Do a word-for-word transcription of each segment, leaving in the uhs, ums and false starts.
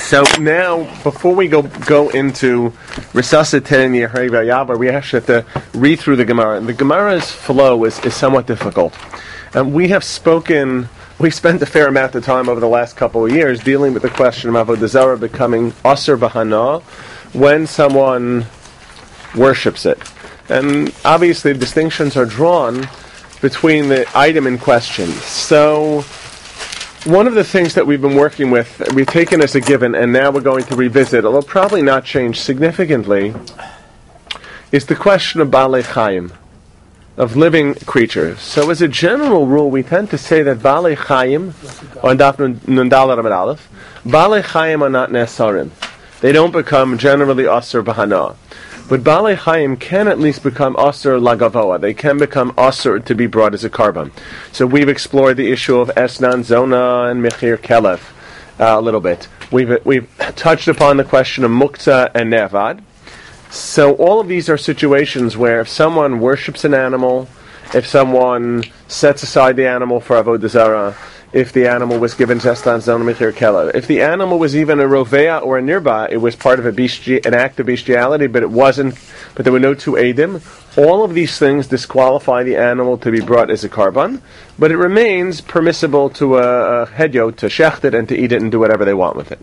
So now, before we go go into resuscitating the Yeharei V'Yavar, we actually have to read through the Gemara. And the Gemara's flow is, is somewhat difficult. And we have spoken, we spent a fair amount of time over the last couple of years dealing with the question of Avodah Zarah becoming Asur B'Hana when someone worships it. And obviously distinctions are drawn between the item in question. So one of the things that we've been working with, we've taken as a given, and now we're going to revisit, although probably not change significantly, is the question of Balei Chaim, of living creatures. So as a general rule, we tend to say that Balei Chaim, on Daf Nun Daled Amud Aleph, Balei Chaim are not Nesarim. They don't become generally Asur B'Hana. But Balei Chaim can at least become Asur Lagavoa. They can become Asur to be brought as a carbon. So we've explored the issue of Esnan Zona and Mechir Kelev uh, a little bit. We've we've touched upon the question of Muktzah and Nevad. So all of these are situations where if someone worships an animal, if someone sets aside the animal for Avodah Zarah, if the animal was given Esnan Zona Mechir Kelev, if the animal was even a Rovea or a Nirba, it was part of a besti- an act of bestiality, but it wasn't, but there were no two Eidim. All of these things disqualify the animal to be brought as a karban, but it remains permissible to a, a hedyot to shecht it and to eat it and do whatever they want with it.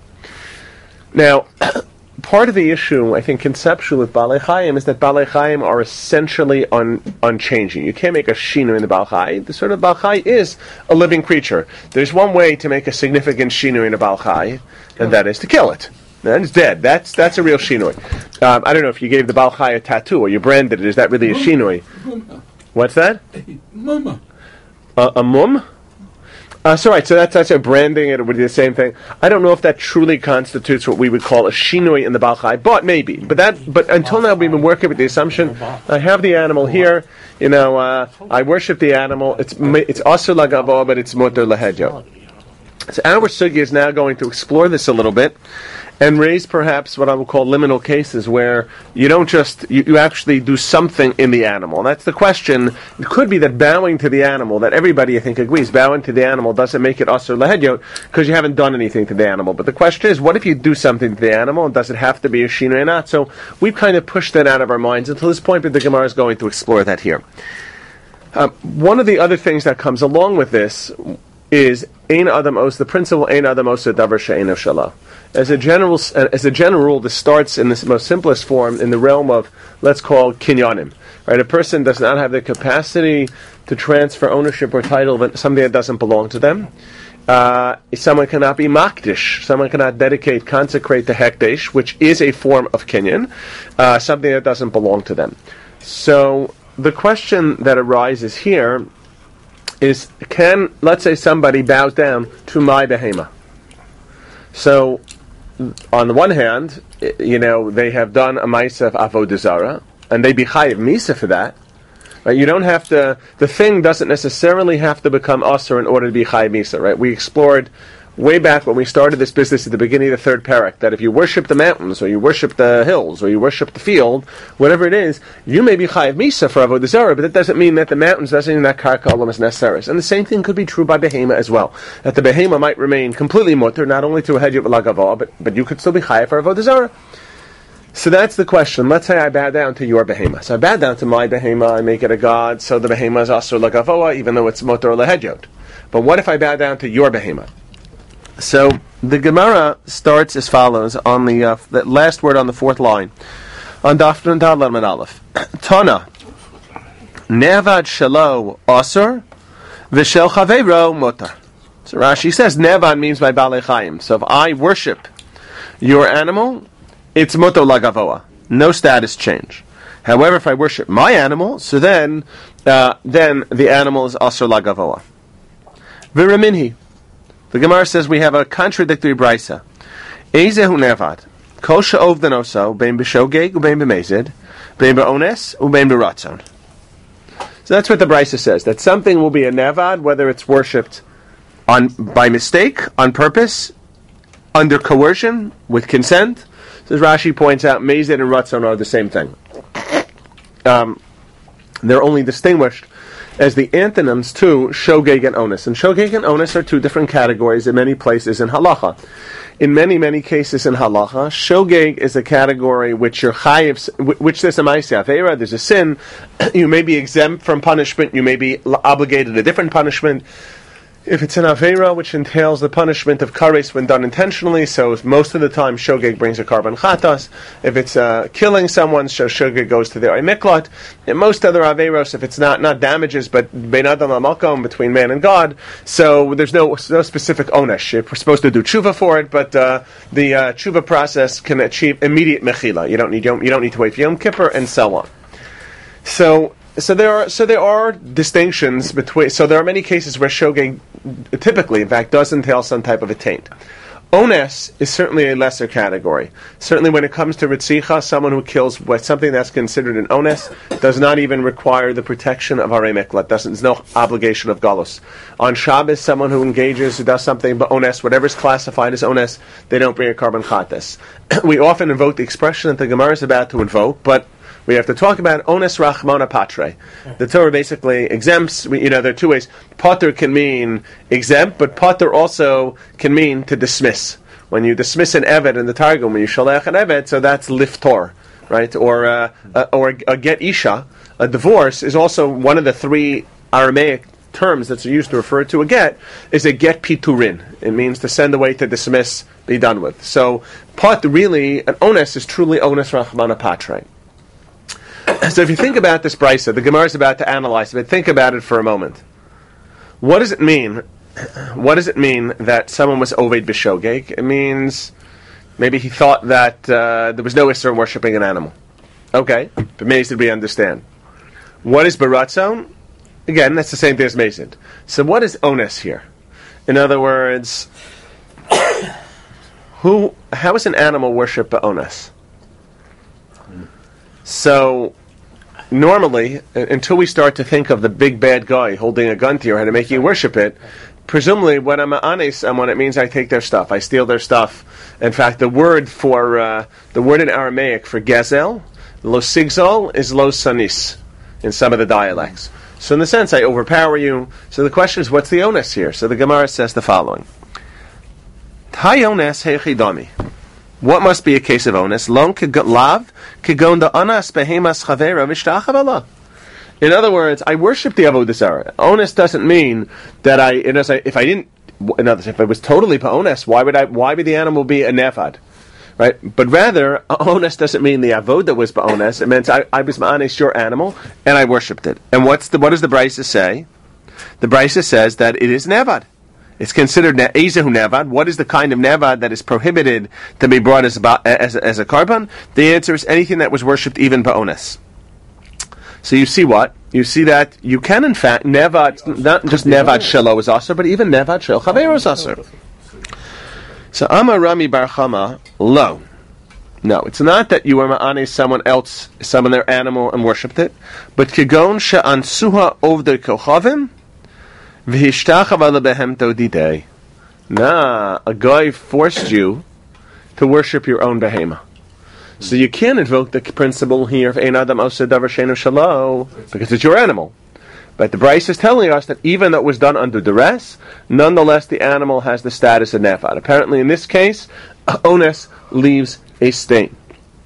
Now, part of the issue, I think, conceptual with Balei Chaim is that Balei Chaim are essentially un, unchanging. You can't make a shinu in the Baal Chai. The sort of Baal Chai is a living creature. There's one way to make a significant shinu in a Baal Chai, and that is to kill it. And it's dead. That's that's a real shinui. Um, I don't know if you gave the Baal Chai a tattoo or you branded it. Is that really a shinui? What's that? Mama. Uh, a mum? Uh, so right, so that's, that's a branding, it would be the same thing. I don't know if that truly constitutes what we would call a shinui in the Baal Chai, but maybe. But that, but until now we've been working with the assumption, I have the animal here, you know, uh, I worship the animal, it's it's asur lagavoa, but it's mutar lahedyo. So our sugya is now going to explore this a little bit, and raise perhaps what I would call liminal cases where you don't just, you, you actually do something in the animal. And that's the question. It could be that bowing to the animal, that everybody I think agrees, bowing to the animal doesn't make it asur lahedyot because you haven't done anything to the animal. But the question is, what if you do something to the animal, and does it have to be a shinu or not? So we've kind of pushed that out of our minds until this point, but the Gemara is going to explore that here. Um, one of the other things that comes along with this is ein adam os, the principle ein adam os davar she'eino shelo. As a general, as a general rule, this starts in the most simplest form in the realm of, let's call kinyanim. Right, a person does not have the capacity to transfer ownership or title of something that doesn't belong to them. Uh, someone cannot be makdish. Someone cannot dedicate, consecrate the hekdesh, which is a form of kinyan, uh, something that doesn't belong to them. So the question that arises here is, can, let's say somebody bows down to my behema. So, on the one hand, you know, they have done a ma'aseh of avodah zarah, and they be chayiv misa for that. Right? You don't have to, the thing doesn't necessarily have to become asur in order to be chayiv misa, right? We explored way back when we started this business at the beginning of the third parak, that if you worship the mountains, or you worship the hills, or you worship the field, whatever it is, you may be chayiv misa for avodah zarah, but that doesn't mean that the mountains, doesn't mean that karka olam is necessary. And the same thing could be true by behema as well. That the behema might remain completely mutter, not only to a hedyot v'lagavah, but but you could still be chayiv for avodah zarah. So that's the question. Let's say I bow down to your behema. So I bow down to my behema, I make it a god, so the behema is asur lagavoa, even though it's mutter or lehedyot. But what if I bow down to your behema? So the Gemara starts as follows on the, uh, the last word on the fourth line on Daf Nun Daled Amud Aleph. Tana Nevad Shelo Asur V'Shel Chaveiro Mutar. So Rashi says Nevad means by Balei Chaim. So if I worship your animal, it's mutar lagavoa, no status change. However, if I worship my animal, so then uh, then the animal is asur lagavoa. V'Raminhi. The Gemara says we have a contradictory brisa. Ezehu nevad, kol she'ov danoso, bein b'shogeg, ubein b'mezid, bein b'ones, ubein b'ratzon. So that's what the brisa says, that something will be a nevad, whether it's worshipped on by mistake, on purpose, under coercion, with consent. So as Rashi points out, mezid and ratzon are the same thing. Um, they're only distinguished as the antonyms to shogeg and onus. And shogeg and onus are two different categories in many places in halacha. In many, many cases in halacha, shogeg is a category which you're chayiv, which there's a ma'aseh avera, there's a sin. You may be exempt from punishment. You may be obligated to a different punishment. If it's an avera, which entails the punishment of kares when done intentionally, so most of the time shogeg brings a carbon chatas. If it's uh, killing someone, so shogeg goes to the miklat. In most other averos, if it's not not damages, but bein adam l'makom, between man and God, so there's no no specific onesh. You're supposed to do tshuva for it, but uh, the uh, tshuva process can achieve immediate mechila. You don't need you don't need to wait for Yom Kippur and so on. So. So there are so there are distinctions between. So there are many cases where shogeg typically, in fact, does entail some type of a taint. Ones is certainly a lesser category. Certainly, when it comes to ritzicha, someone who kills with something that's considered an ones does not even require the protection of arei miklat. There's no obligation of galus. On Shabbos, someone who engages who does something but ones, whatever is classified as ones, they don't bring a carbon chatas. We often invoke the expression that the Gemara is about to invoke, but we have to talk about ones rachmana patre. The Torah basically exempts. You know, there are two ways. Pater can mean exempt, but pater also can mean to dismiss. When you dismiss an eved in the Targum, when you shalach an eved, so that's liftor, right? Or uh, uh, or a, a get isha, a divorce is also one of the three Aramaic terms that's used to refer to a get. Is a get piturin. It means to send away, to dismiss, be done with. So pat really an ones is truly ones rachmana patre. So if you think about this brisa, the Gemara is about to analyze it, but think about it for a moment. What does it mean? What does it mean that someone was oved b'shogeg? It means maybe he thought that uh, there was no issur in worshipping an animal. Okay, but Mazid we understand. What is baratzon? Again, that's the same thing as Mazid. So what is ones here? In other words, who? How is an animal worshipped ba'ones? So, normally, until we start to think of the big bad guy holding a gun to your head and making you worship it, presumably when I'm honest someone, it means I take their stuff, I steal their stuff. In fact, the word for uh, the word in Aramaic for gezel, lo sigzol, is lo sanis in some of the dialects. So, in the sense, I overpower you. So the question is, what's the onus here? So the Gemara says the following: Hay ones hechidami. What must be a case of onus? Long lav kigonda anas behemas chavera v'shtachav. In other words, I worship the avodah zarah. Onus doesn't mean that I. If I didn't, in other words, if it was totally onus, why would I? Why would the animal be a nevad? Right? But rather, onus doesn't mean the avodah was onus. It means I, I was ma'anis your animal and I worshipped it. And what's the what does the brisa say? The brisa says that it is nevad. It's considered ezehu nevad. What is the kind of nevad that is prohibited to be brought as a, as, as a carbon? The answer is anything that was worshipped even ba'ones. So you see what? You see that you can in fact, nevad, not just nevad shelo is asur, but even nevad shel chaver is asur. So Amar Rami Bar Chama, lo. No, it's not that you were ma'anis someone else, someone their animal and worshipped it, but kigon she'ansuha ovdei kochavim, Nah, a guy forced you to worship your own behema. So you can't invoke the principle here of Ein Adam Oseh Davar She'eino Shelo because it's your animal. But the Bryce is telling us that even though it was done under duress, nonetheless the animal has the status of nefad. Apparently in this case, onus leaves a stain.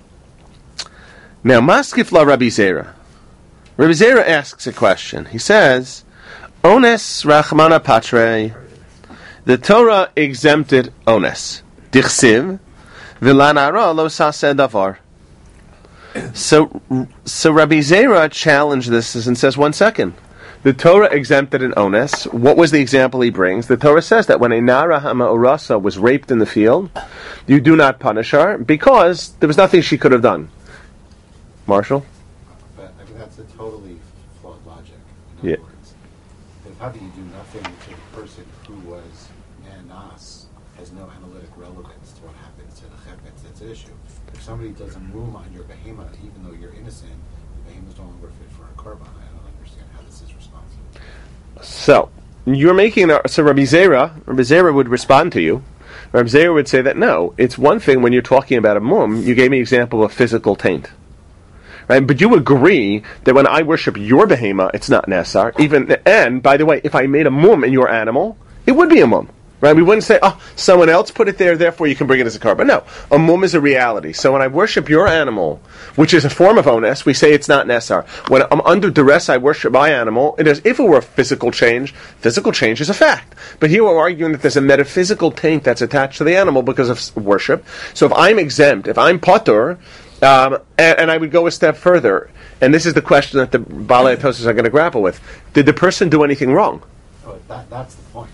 Now, Maskif la Rabbi Zera. Rabbi Zera asks a question. He says, Ones rachmana patre. The Torah exempted ones. Dichsiv v'lanara lo saseh davar. So, so Rabbi Zera challenged this and says, one second. The Torah exempted an ones. What was the example he brings? The Torah says that when a nara ha'ma'orasa was raped in the field, you do not punish her because there was nothing she could have done. Marshall? But I mean, that's a totally flawed logic. In Yeah. other words. How do you do nothing to the person who was manas has no analytic relevance to what happens to the chepetz that's at issue? If somebody does a mum on your behemoth, even though you're innocent, the behemoth is no longer fit for a korban. I don't understand how this is responsible. So, you're making a, so Rabbi Zera, Rabbi Zera would respond to you. Rabbi Zera would say that no, it's one thing when you're talking about a mum, you gave me an example of a physical taint. right? But you agree that when I worship your behema, it's not nesar. Even and by the way, if I made a mum in your animal, it would be a mum. Right? We wouldn't say, oh, someone else put it there, therefore you can bring it as a carbon. No, a mum is a reality. So when I worship your animal, which is a form of onus, we say it's not nesar. When I'm under duress, I worship my animal. It is, if it were a physical change, physical change is a fact. But here we're arguing that there's a metaphysical taint that's attached to the animal because of worship. So if I'm exempt, if I'm patur, um, and, and I would go a step further, and this is the question that the Balei Tosos are going to grapple with: did the person do anything wrong? Oh, that, that's the point.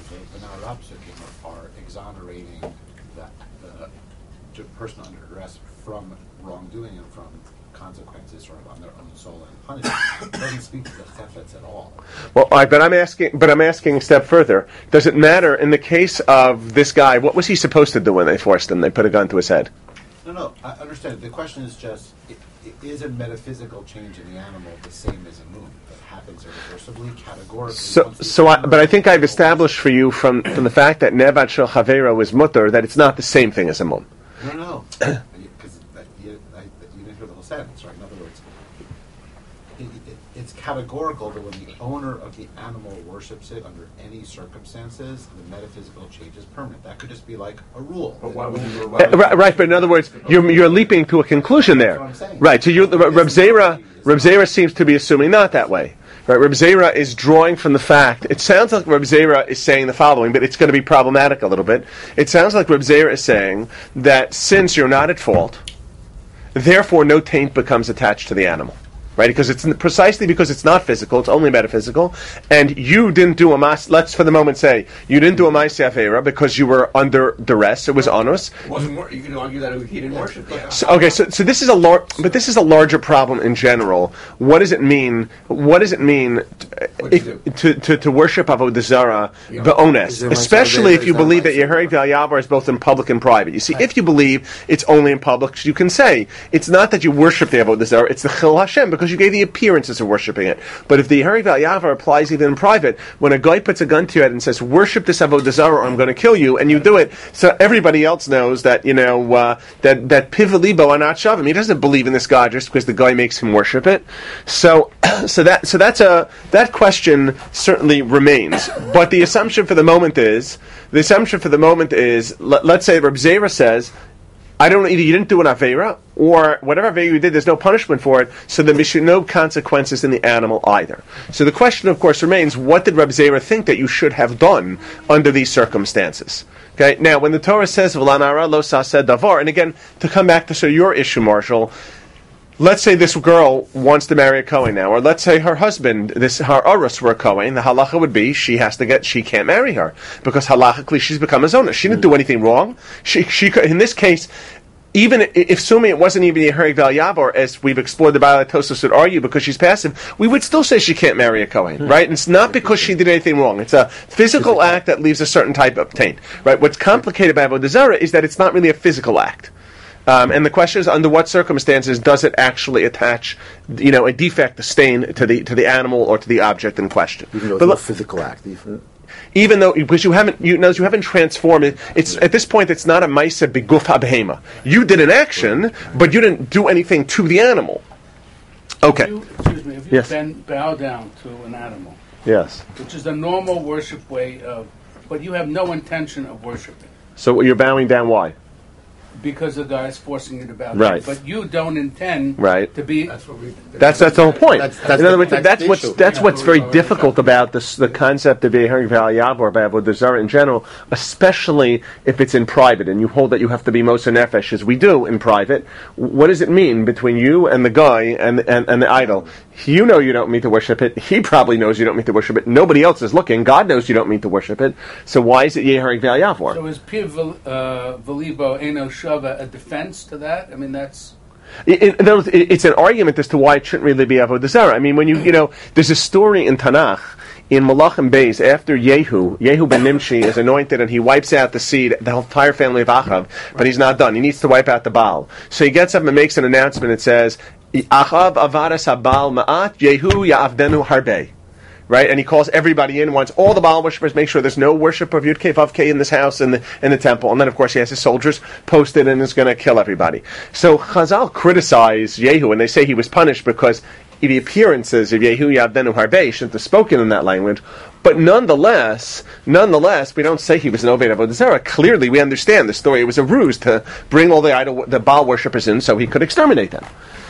Are exonerating the, the person under duress from wrongdoing and from consequences sort of on their own soul and punishment. It doesn't speak to the chefetz at all. Well, all right, but I'm asking, but I'm asking a step further. Does it matter in the case of this guy? What was he supposed to do when they forced him? They put a gun to his head. No, no, I understand. The question is just: it, it is a metaphysical change in the animal the same as a moon? Happens irreversibly, categorically. So, so, I, but I think I've established for you from, from the fact that Nevad Shel Chavera was mutter that it's not the same thing as a mum. No, no, because you, you didn't hear the whole sentence, right? In other words, it, it, it's categorical that when the owner of the animal worships it under any circumstances, the metaphysical change is permanent. That could just be like a rule. But why would you? Uh, right, right, but in other words, you're you're leaping to a conclusion there. That's what I'm saying. Right. So you, Reb Zera, Reb Zera seems to be assuming not that way. Right, Reb Zera is drawing from the fact, it sounds like Reb Zera is saying the following, but it's going to be problematic a little bit. It sounds like Reb Zera is saying that since you're not at fault, therefore no taint becomes attached to the animal. Right, because it's precisely because it's not physical, it's only metaphysical, and you didn't do a mas. Let's for the moment say you didn't do a ma'aseh avera because you were under duress. It was onus. It wasn't wor- you can argue that he didn't worship the animal. So, okay, so so this is a lar- but this is a larger problem in general. What does it mean? What does it mean t- if, to, to to worship avodah zarah Yeah. be'ones, especially if you believe that Yehirig V'Alyavar is both in public and private? You see, if you believe it's only in public, you can say it's not that you worship the avodah zarah; it's the chil Hashem because you gave the appearances of worshiping it. But if the Yehirig V'Alyavar applies even in private, when a guy puts a gun to your head and says, "Worship this avodah zarah, or I'm going to kill you," and you do it, so everybody else knows that you know uh, that that pivalibo are not shavim. He doesn't believe in this God just because the guy makes him worship it. So, so that so that's a that question certainly remains. But the assumption for the moment is the assumption for the moment is let, let's say Reb Zera says, I don't either you didn't do an avera or whatever avera you did, there's no punishment for it, so there should no consequences in the animal either. So the question, of course, remains: what did Reb Zera think that you should have done under these circumstances? Okay. Now, when the Torah says "V'lanara lo saseh davar," and again to come back to so your issue, Marshall. Let's say this girl wants to marry a Kohen now, or let's say her husband, this her Urus were a Kohen. The halacha would be she has to get, she can't marry her because halachically she's become a zonah. She didn't do anything wrong. She, she could, in this case, even if assuming it wasn't even Yehirig V'Alyavar, as we've explored, the Balei Tosos would argue because she's passive, we would still say she can't marry a Kohen, right? And it's not because she did anything wrong. It's a physical act that leaves a certain type of taint, right? What's complicated about avodah zarah is that it's not really a physical act. Um, and the question is, under what circumstances does it actually attach, you know, a defect, a stain to the to the animal or to the object in question? Even though but it's a physical act, even even though because you haven't, you know, you haven't transformed it. It's at this point, it's not a ma'aseh b'guf habehema. You did an action, but you didn't do anything to the animal. Okay. If you, excuse me. If you Yes. bend, bow down to an animal, Yes. which is the normal worship way of, but you have no intention of worshiping. So you're bowing down. Why? Because the guy is forcing you to bow down. Right. But you don't intend Right. to be. That's what we. That's that's the whole point. That's- that's in other the- words, that's that's, the what's issue. that's Yeah. what's very Yeah. difficult about this the concept of Yehirig V'Alyavar or avodah zarah in general, especially if it's in private and you hold that you have to be Moser Nefesh as we do in private. What does it mean between you and the guy and and, and the idol? You know you don't mean to worship it. He probably knows you don't mean to worship it. Nobody else is looking. God knows you don't mean to worship it. So why is it Yehirig V'Alyavar? So is Piv uh, Velibo Eno Shava a defense to that? I mean, that's. It, it, in other words, it- it's an argument as to why it shouldn't really be avodah zarah. I mean, when you you know, there's a story in Tanakh in Malachim Beis after Yehu, Yehu ben Nimshi is anointed and he wipes out the seed, the entire family of Achav, but he's not done. He needs to wipe out the Baal. So he gets up and makes an announcement. It says, "Achav avadas habal ma'at, Yehu ya'avdenu harbei." right? And he calls everybody in, wants all the Baal worshippers, make sure there's no worship of Yud Kei Vav Kei in this house, in the, in the temple. And then, of course, he has his soldiers posted and is going to kill everybody. So Chazal criticize Yehu, and they say he was punished because the appearances of Yehu Yavdenu Harbe shouldn't have spoken in that language. But nonetheless, nonetheless, we don't say he was an Oved Avodah Zarah. Clearly, we understand the story. It was a ruse to bring all the idol, the Baal worshippers in so he could exterminate them.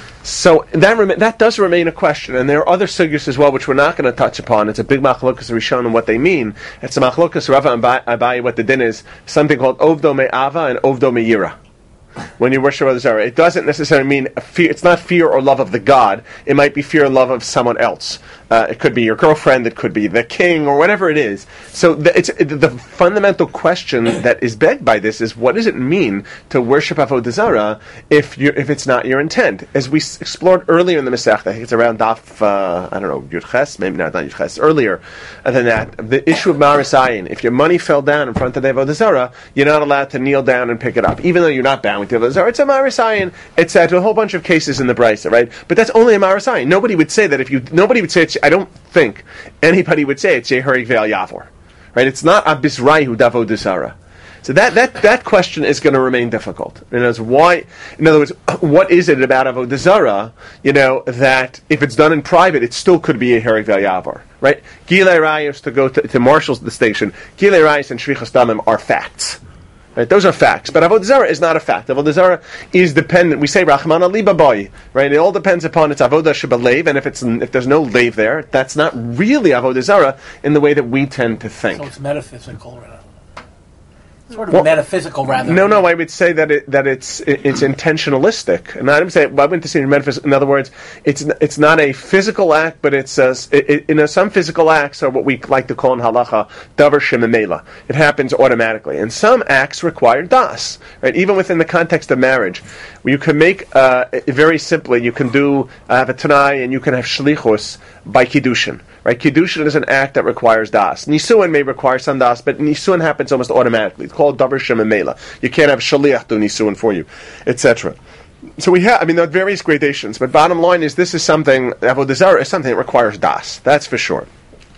So that rem- that does remain a question, and there are other sugyas as well which we're not going to touch upon. It's a big machlokas Rishon and what they mean. It's a machlokas Rava and Abaye. What the din is, something called Ovdo Me'ava and Ovdo Me'yira. When you worship Avodah Zarah, it doesn't necessarily mean fear. It's not fear or love of the god. It might be fear or love of someone else. Uh, it could be your girlfriend. It could be the king, or whatever it is. So the, it's it, the fundamental question that is begged by this is: what does it mean to worship Avodah Zarah if you if it's not your intent? As we s- explored earlier in the Masechta, I think it's around Daf. Uh, I don't know Yud Ches, maybe not, not Yud Ches. Earlier than that, the issue of Maris Ayin. If your money fell down in front of the Avodah Zarah, you're not allowed to kneel down and pick it up, even though you're not bound with the Avodah Zarah. It's a Maris Ayin. It's uh, to a whole bunch of cases in the Brisa, right? But that's only a Maris Ayin. Nobody would say that if you. Nobody would say it's. I don't think anybody would say it's Yeharig Ve'al Yavor, right? It's not Abisraihu Davodah Zarah. So that, that, that question is going to remain difficult. In other words, why? In other words, what is it about Avodah Zarah? You know that if it's done in private, it still could be Yeharig Ve'al Yavor, right? Gilei Rayos, to go to, to Marshall's distinction, Gilei Rayos and Shvichas Damim are facts. Right, those are facts, but Avodah Zarah is not a fact. Avodah Zarah is dependent. We say Rachman Ali Baboy, right? It all depends upon its Avodah Shebalev, and if it's if there's no Lev there, that's not really Avodah Zarah in the way that we tend to think. So it's metaphysical, rather. Sort of Well, metaphysical, rather. No, no, I would say that it, that it's it, it's intentionalistic, and I didn't say well, I wouldn't say metaphysical. In other words, it's it's not a physical act, but it's a, it, it, you know some physical acts are what we like to call in halacha davar shememela. It happens automatically, and some acts require das. Right, even within the context of marriage, you can make uh, very simply. You can do uh, have a tanai, and you can have shlichus by kiddushin. Right, kiddushin is an act that requires das. Nisuin may require some das, but nisuin happens almost automatically. It's called davar shememela. You can't have shaliach do nisuin for you, et cetera. So we have, I mean, there are various gradations, but bottom line is this is something, Avodah Zarah is something that requires das. That's for sure.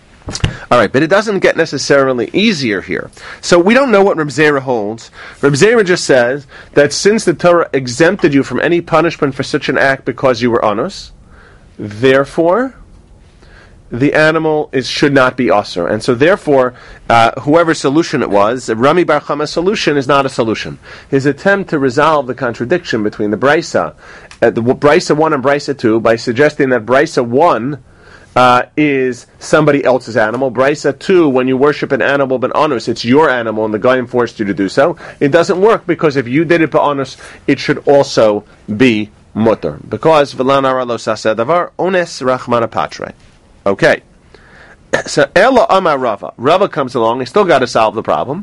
All right, but it doesn't get necessarily easier here. So we don't know what Reb Zera holds. Reb Zera just says that since the Torah exempted you from any punishment for such an act because you were honest, therefore the animal is should not be asur, and so therefore, uh, whoever's solution it was, Rami Bar Chama's solution is not a solution. His attempt to resolve the contradiction between the Brisa, uh, the Brisa one and Brisa two, by suggesting that Brisa one uh, is somebody else's animal, Brisa two, when you worship an animal ben anus, it's your animal, and the guy forced you to do so. It doesn't work because if you did it ben anus, it should also be mutter, because v'lan ara lo saseh davar ones rachmana patre. Okay, so Ella Amar Rava. Rava comes along. He still got to solve the problem.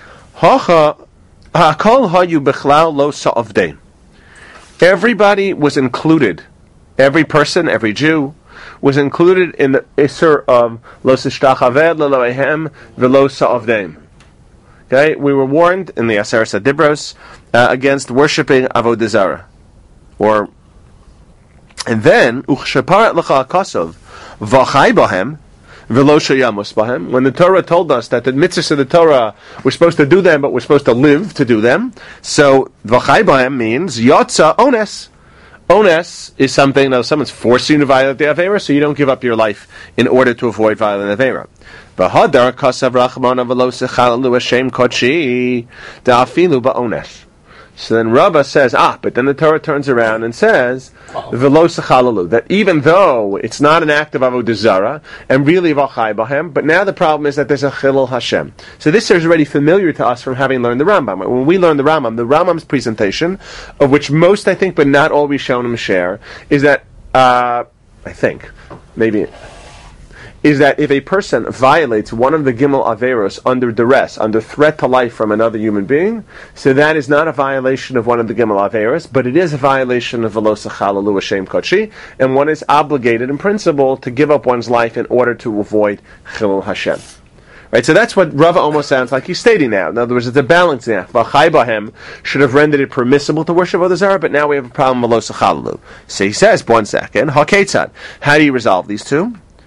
Everybody was included. Every person, every Jew, was included in the Isser of Lo Sishtachaved L'Elohem V'Lo Sa'avdeim. Okay, we were warned in the Aseret Adibros uh, against worshiping Avodah Zarah. Or, and then Uchshaparat L'Cha Kosov. V'chai bahem, v'lo sheyamus bahem. When the Torah told us that the mitzvahs of the Torah we're supposed to do them, but we're supposed to live to do them. So v'chai bahem means yotza ones. Ones is something that someone's forcing you to violate the avera, so you don't give up your life in order to avoid violating the avera. V'hadar kasav rachmana v'lo sechalalu Hashem kodshi da'afilu ba'ones. So then Rabbah says, ah, but then the Torah turns around and says, v'lo sechalalu, that even though it's not an act of Avodah Zarah, and really v'chai bahem, but now the problem is that there's a chilul Hashem. So this is already familiar to us from having learned the Rambam. When we learn the Rambam, the Rambam's presentation, of which most, I think, but not all Rishonim share, is that, uh, I think, maybe... is that if a person violates one of the Gimel Averos under duress, under threat to life from another human being, so that is not a violation of one of the Gimel Averos, but it is a violation of V'lo Sechalalu Hashem Kodshi, and one is obligated in principle to give up one's life in order to avoid Chilul Hashem. Right, so that's what Rava almost sounds like he's stating now. In other words, it's a balancing act. V'chai bahem should have rendered it permissible to worship Avodah Zarah, but now we have a problem with V'lo Sechalalu. So he says, one second, Haketzad. How do you resolve these two?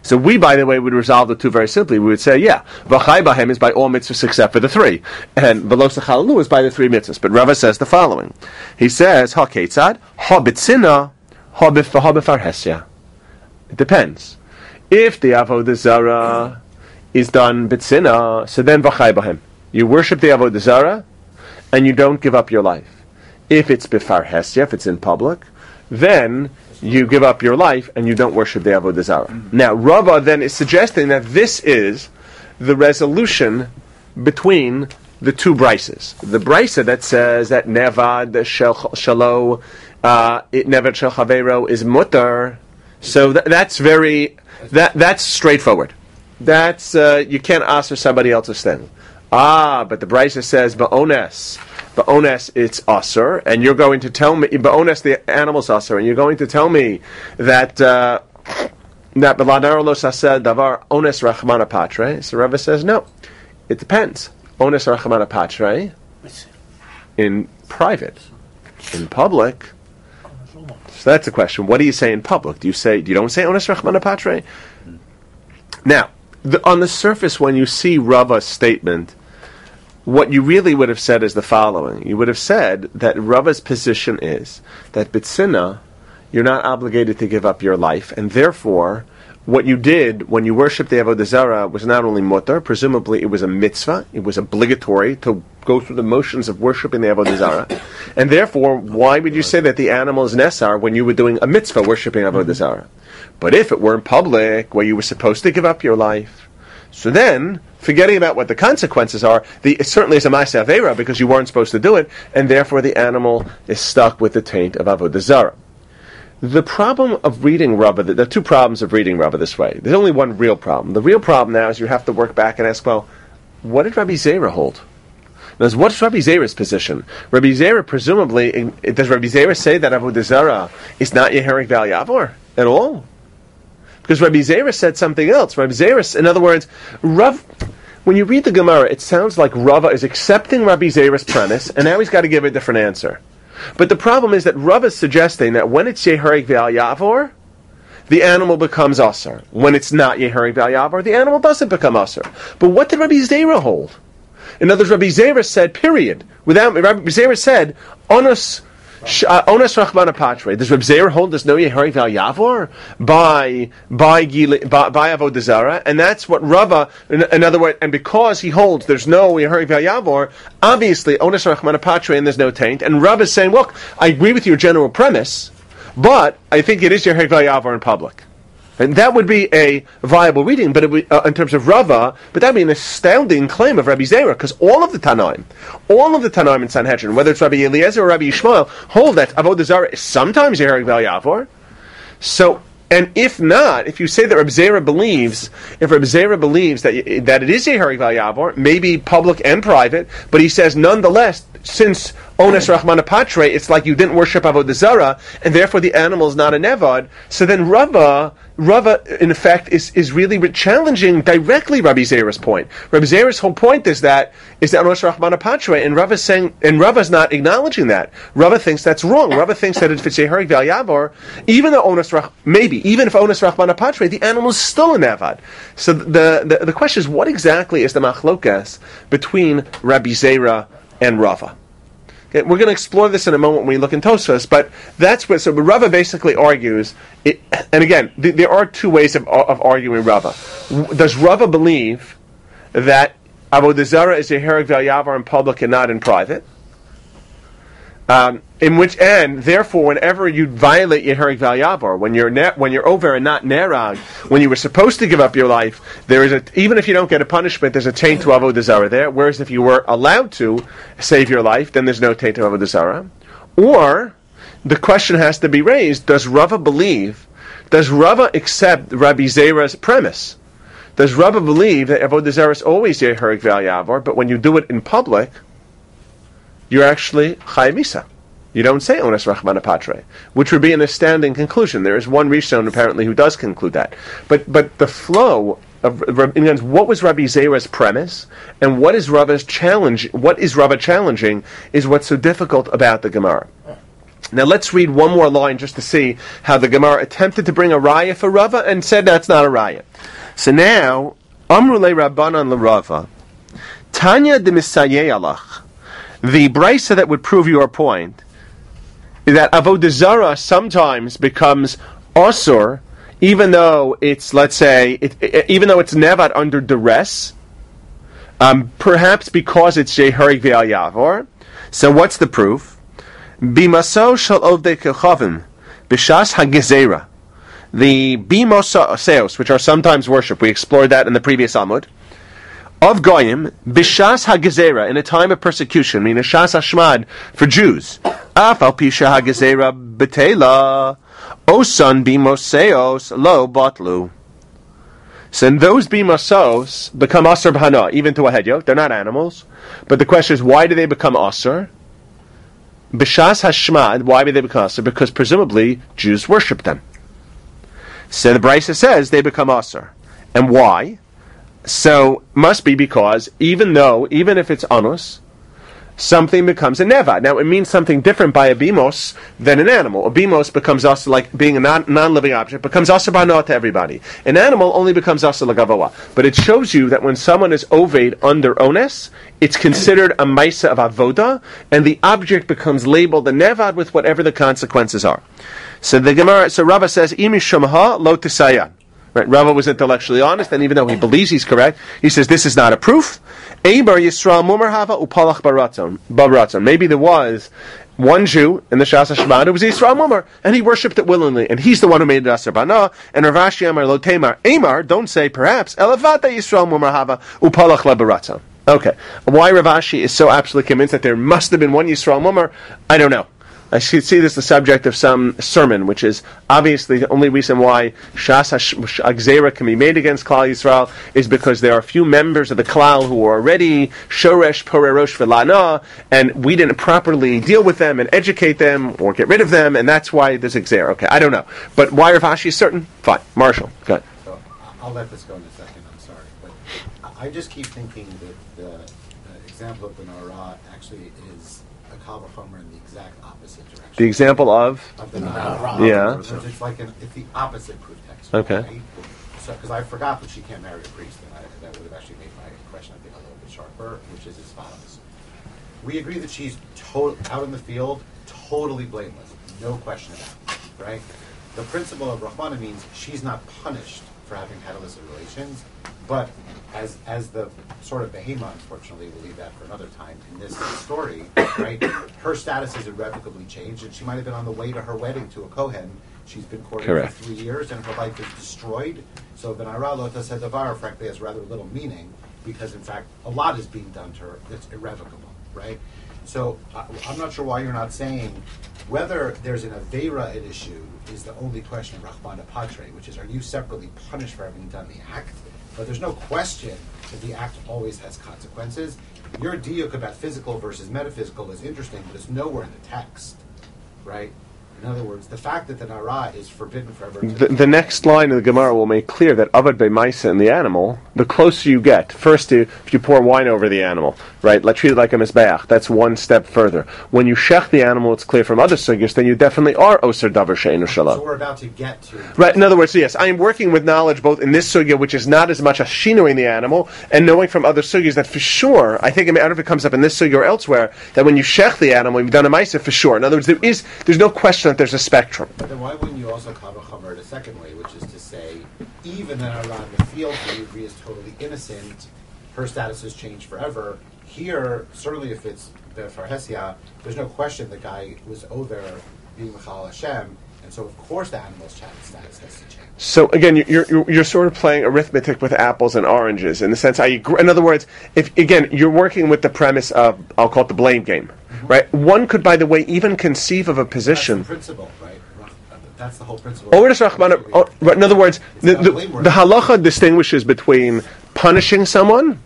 So we, by the way, would resolve the two very simply. We would say, yeah, v'chai bahem is by all mitzvahs except for the three, and v'lo sechalalu is by the three mitzvahs. But Rava says the following. He says, ha ketzad, ha b'tzina, ha b'farhesya. It depends. If the avodah zara is done b'tzina, so then v'chai bahem. You worship the avodah zara, and you don't give up your life. If it's b'farhesya, if it's in public, then you give up your life and you don't worship the avodah zara. Mm-hmm. Now, Rava then is suggesting that this is the resolution between the two brises. The brisa that says that nevad shel shalo, uh, nevad shel chavero is mutar. So th- that's very that that's straightforward. That's uh, you can't ask for somebody else's thing. Ah, but the brisa says ba'ones. Ba'ones, it's asur, and you're going to tell me, ba'ones, the animal's asur, and you're going to tell me that, uh, that b'ladar lo saseh davar ones rachmana patre. So Rava says, no, it depends. Ones rachmana patre, in private. In public, so that's the question. What do you say in public? Do you say, you don't say ones rachmana patre? Now, the, on the surface, when you see Rava's statement, what you really would have said is the following. You would have said that Rava's position is that b'tzina, you're not obligated to give up your life, and therefore, what you did when you worshipped the avodah zara was not only mutar, presumably it was a mitzvah, it was obligatory to go through the motions of worshipping the avodah zara, and therefore, why would you say that the animal is nesar when you were doing a mitzvah worshipping avodah zara? But if it were in public, where you were supposed to give up your life, so then, forgetting about what the consequences are, the, it certainly is a ma'aseh aveira because you weren't supposed to do it, and therefore the animal is stuck with the taint of avodah zara. The problem of reading Rava, there are two problems of reading Rava this way. There's only one real problem. The real problem now is you have to work back and ask, well, what did Rabbi Zera hold? Now, what's Rabbi Zera's position? Rabbi Zera presumably, does Rabbi Zera say that avodah zara is not Yeherik Val Yavor at all? Because Rabbi Zera said something else. Rabbi Zera, in other words, Rav, when you read the Gemara, it sounds like Rava is accepting Rabbi Zera's premise, and now he's got to give a different answer. But the problem is that Rava is suggesting that when it's Yeherik Val Yavor, the animal becomes asur. When it's not Yeherik Val Yavor, the animal doesn't become asur. But what did Rabbi Zera hold? In other words, Rabbi Zera said, period. Without Rabbi Zera said, onus. Onas Rachmana Patre. Does Reb Zera hold there's no Yeherik Val Yavor by by by, by avodah zara, and that's what Rava. In, in other words, and because he holds there's no Yeherik Val Yavor, obviously Onas Rachmana Patre and there's no taint. And Rava is saying, look, I agree with your general premise, but I think it is Yeherik Val Yavor in public. And that would be a viable reading, but it would, uh, in terms of Rava, but that would be an astounding claim of Rabbi Zera, because all of the Tanaim, all of the Tanaim in Sanhedrin, whether it's Rabbi Eliezer or Rabbi Yishmael, hold that avodah zara is sometimes Yeherik Val Yavor. So, and if not, if you say that Rabbi Zera believes, if Rabbi Zera believes that that it is Yeherik Val Yavor, maybe public and private, but he says nonetheless, since Ones Rachmana Patre, it's like you didn't worship avodah zara, and therefore the animal is not a nevad. So then Rava, Rava, in effect, is, is really challenging directly Rabbi Zera's point. Rabbi Zera's whole point is that is that Ones Rachmana Patre, and Rava's saying, and Rava's not acknowledging that. Rava thinks that's wrong. Rava thinks that if it's Yeherik Val Yavor, even though Ones Rach, maybe even if Ones Rachmana Patre, the animal is still a nevad. So the, the the question is, what exactly is the machlokas between Rabbi Zera and Rava? Okay, we're going to explore this in a moment when we look in Tosfos, but that's what. So Rava basically argues, it, and again, th- there are two ways of, of arguing Rava. Does Rava believe that avodah zara is Yeherik Val Yavor in public and not in private? Um, in which, and therefore, whenever you violate Yeherik Val Yavor, when you're ne- when you're over and not nerag, when you were supposed to give up your life, there is a even if you don't get a punishment, there's a taint to avodah zara there. Whereas if you were allowed to save your life, then there's no taint to avodah zara. Or the question has to be raised: does Rava believe? Does Rava accept Rabbi Zera's premise? Does Rava believe that avodah zara is always Yeherik Val Yavor, but when you do it in public, you're actually Chai Misa. You don't say Ones Rachmana Patre, which would be an astounding conclusion. There is one Rishon apparently who does conclude that. But but the flow of in what was Rabbi Zera's premise and what is Rava's challenge? What is Rava challenging is what's so difficult about the Gemara. Now let's read one more line just to see how the Gemara attempted to bring a raya for Rava and said that's not a raya. So now, Amru le Rabbanan le Rava, Tanya de Misaye alach, the brisa that would prove your point is that avodah zara sometimes becomes asur, even though it's, let's say, it, it, even though it's nevad under duress, um, perhaps because it's jeharig ve'al yavor. So what's the proof? Bimaso shal ovdei kechavim b'shas hagezera. The bimoseos, which are sometimes worshipped, we explored that in the previous Amud, of Goyim, b'shas hagezera, in a time of persecution, meaning shas hashmad for Jews. Af al pisha hagezera betela, osan bimoseos lo batlu. So those bimoseos become asur b'hana, even to a hedyot. They're not animals. But the question is, why do they become asur? B'shas hashmad, why do they become asur? Because presumably Jews worship them. So the Brisa says they become asur. And why? So, must be because, even though, even if it's anus, something becomes a nevad. Now, it means something different by a bimos than an animal. A bimos becomes asur, like being a non, non-living object, becomes asur b'hana to everybody. An animal only becomes asur l'gavoa. But it shows you that when someone is oved under ones, it's considered a maisa of avoda, and the object becomes labeled a nevad with whatever the consequences are. So the Gemara, so Rava says, Imi shumha lo tisayan. Right, Rava was intellectually honest, and even though he believes he's correct, he says this is not a proof. Eibar Yisrael Mumar Hava Upalach Baratzon. Baratzon. Maybe there was one Jew in the Shas HaShabbat who was Yisrael Mumar, and he worshipped it willingly, and he's the one who made it Asur B'hana. And Rav Ashi Amar Lo Temar Amar, don't say perhaps Elavata Yisrael Mumar Hava Upalach Baratzon. Okay, why Rav Ashi is so absolutely convinced that there must have been one Yisrael Mumar, I don't know. I should see this the subject of some sermon, which is obviously the only reason why Shas HaGzera can be made against Klal Yisrael is because there are a few members of the Klal who are already Shoresh Porerosh V'lana, and we didn't properly deal with them and educate them or get rid of them, and that's why there's a Gzera. Okay, I don't know. But why Rav Ashi is certain? Fine. Marshall, go ahead. So I'll let this go in a second, I'm sorry. But I just keep thinking that the, the example of the Nara actually is a Kal V'chomer in the exact opposite direction. The example of? Of the Nara. Yeah. So it's like an, it's the opposite proof text. Okay. Right? So, because I forgot that she can't marry a priest, and I, that would have actually made my question, I think, a little bit sharper, which is as follows. We agree that she's to- out in the field, totally blameless. No question about it, right? The principle of Rahmana means she's not punished for having had illicit relations, but as as the sort of behema, unfortunately, we'll leave that for another time in this story, right? Her status is irrevocably changed, and she might have been on the way to her wedding to a Kohen. She's been courting Correct. for three years, and her life is destroyed. So Benara Lota Sedavar, frankly, has rather little meaning, because in fact, a lot is being done to her that's irrevocable, right? So uh, I'm not sure why you're not saying whether there's an Aveira at issue is the only question of Rahmana Patre, which is, are you separately punished for having done the act? But there's no question that the act always has consequences. Your diuk about physical versus metaphysical is interesting, but it's nowhere in the text, right? In other words, the fact that the Nara is forbidden forever. The, the next line of the Gemara will make clear that Avad B'maisa in the animal, the closer you get, first you, if you pour wine over the animal, right, let's treat it like a Mizbeach, that's one step further. When you shech the animal, it's clear from other sugyas, then you definitely are Osir Davar She'enu Shalom. So we're about to get to... Right, in other words, yes, I am working with knowledge both in this sugya, which is not as much as shinuing the animal, and knowing from other sugyas that for sure, I think, I don't know if it comes up in this sugya or elsewhere, that when you shech the animal, you've done a Maisa for sure. In other words, there is, there's no question that there's a spectrum. But then why wouldn't you also cover Chamer it a second way, which is to say, even in around the field where you agree is totally innocent, her status has changed forever. Here, certainly if it's Be'er Hesia, there's no question the guy was over being Michal Hashem, and so of course the animal's status has to change. So again, you're, you're you're sort of playing arithmetic with apples and oranges in the sense. I agree. In other words, if again you're working with the premise of, I'll call it the blame game, mm-hmm. right? One could, by the way, even conceive of a position. That's the principle, right? That's the whole principle. Oh, in other words, the, the, the halacha distinguishes between punishing someone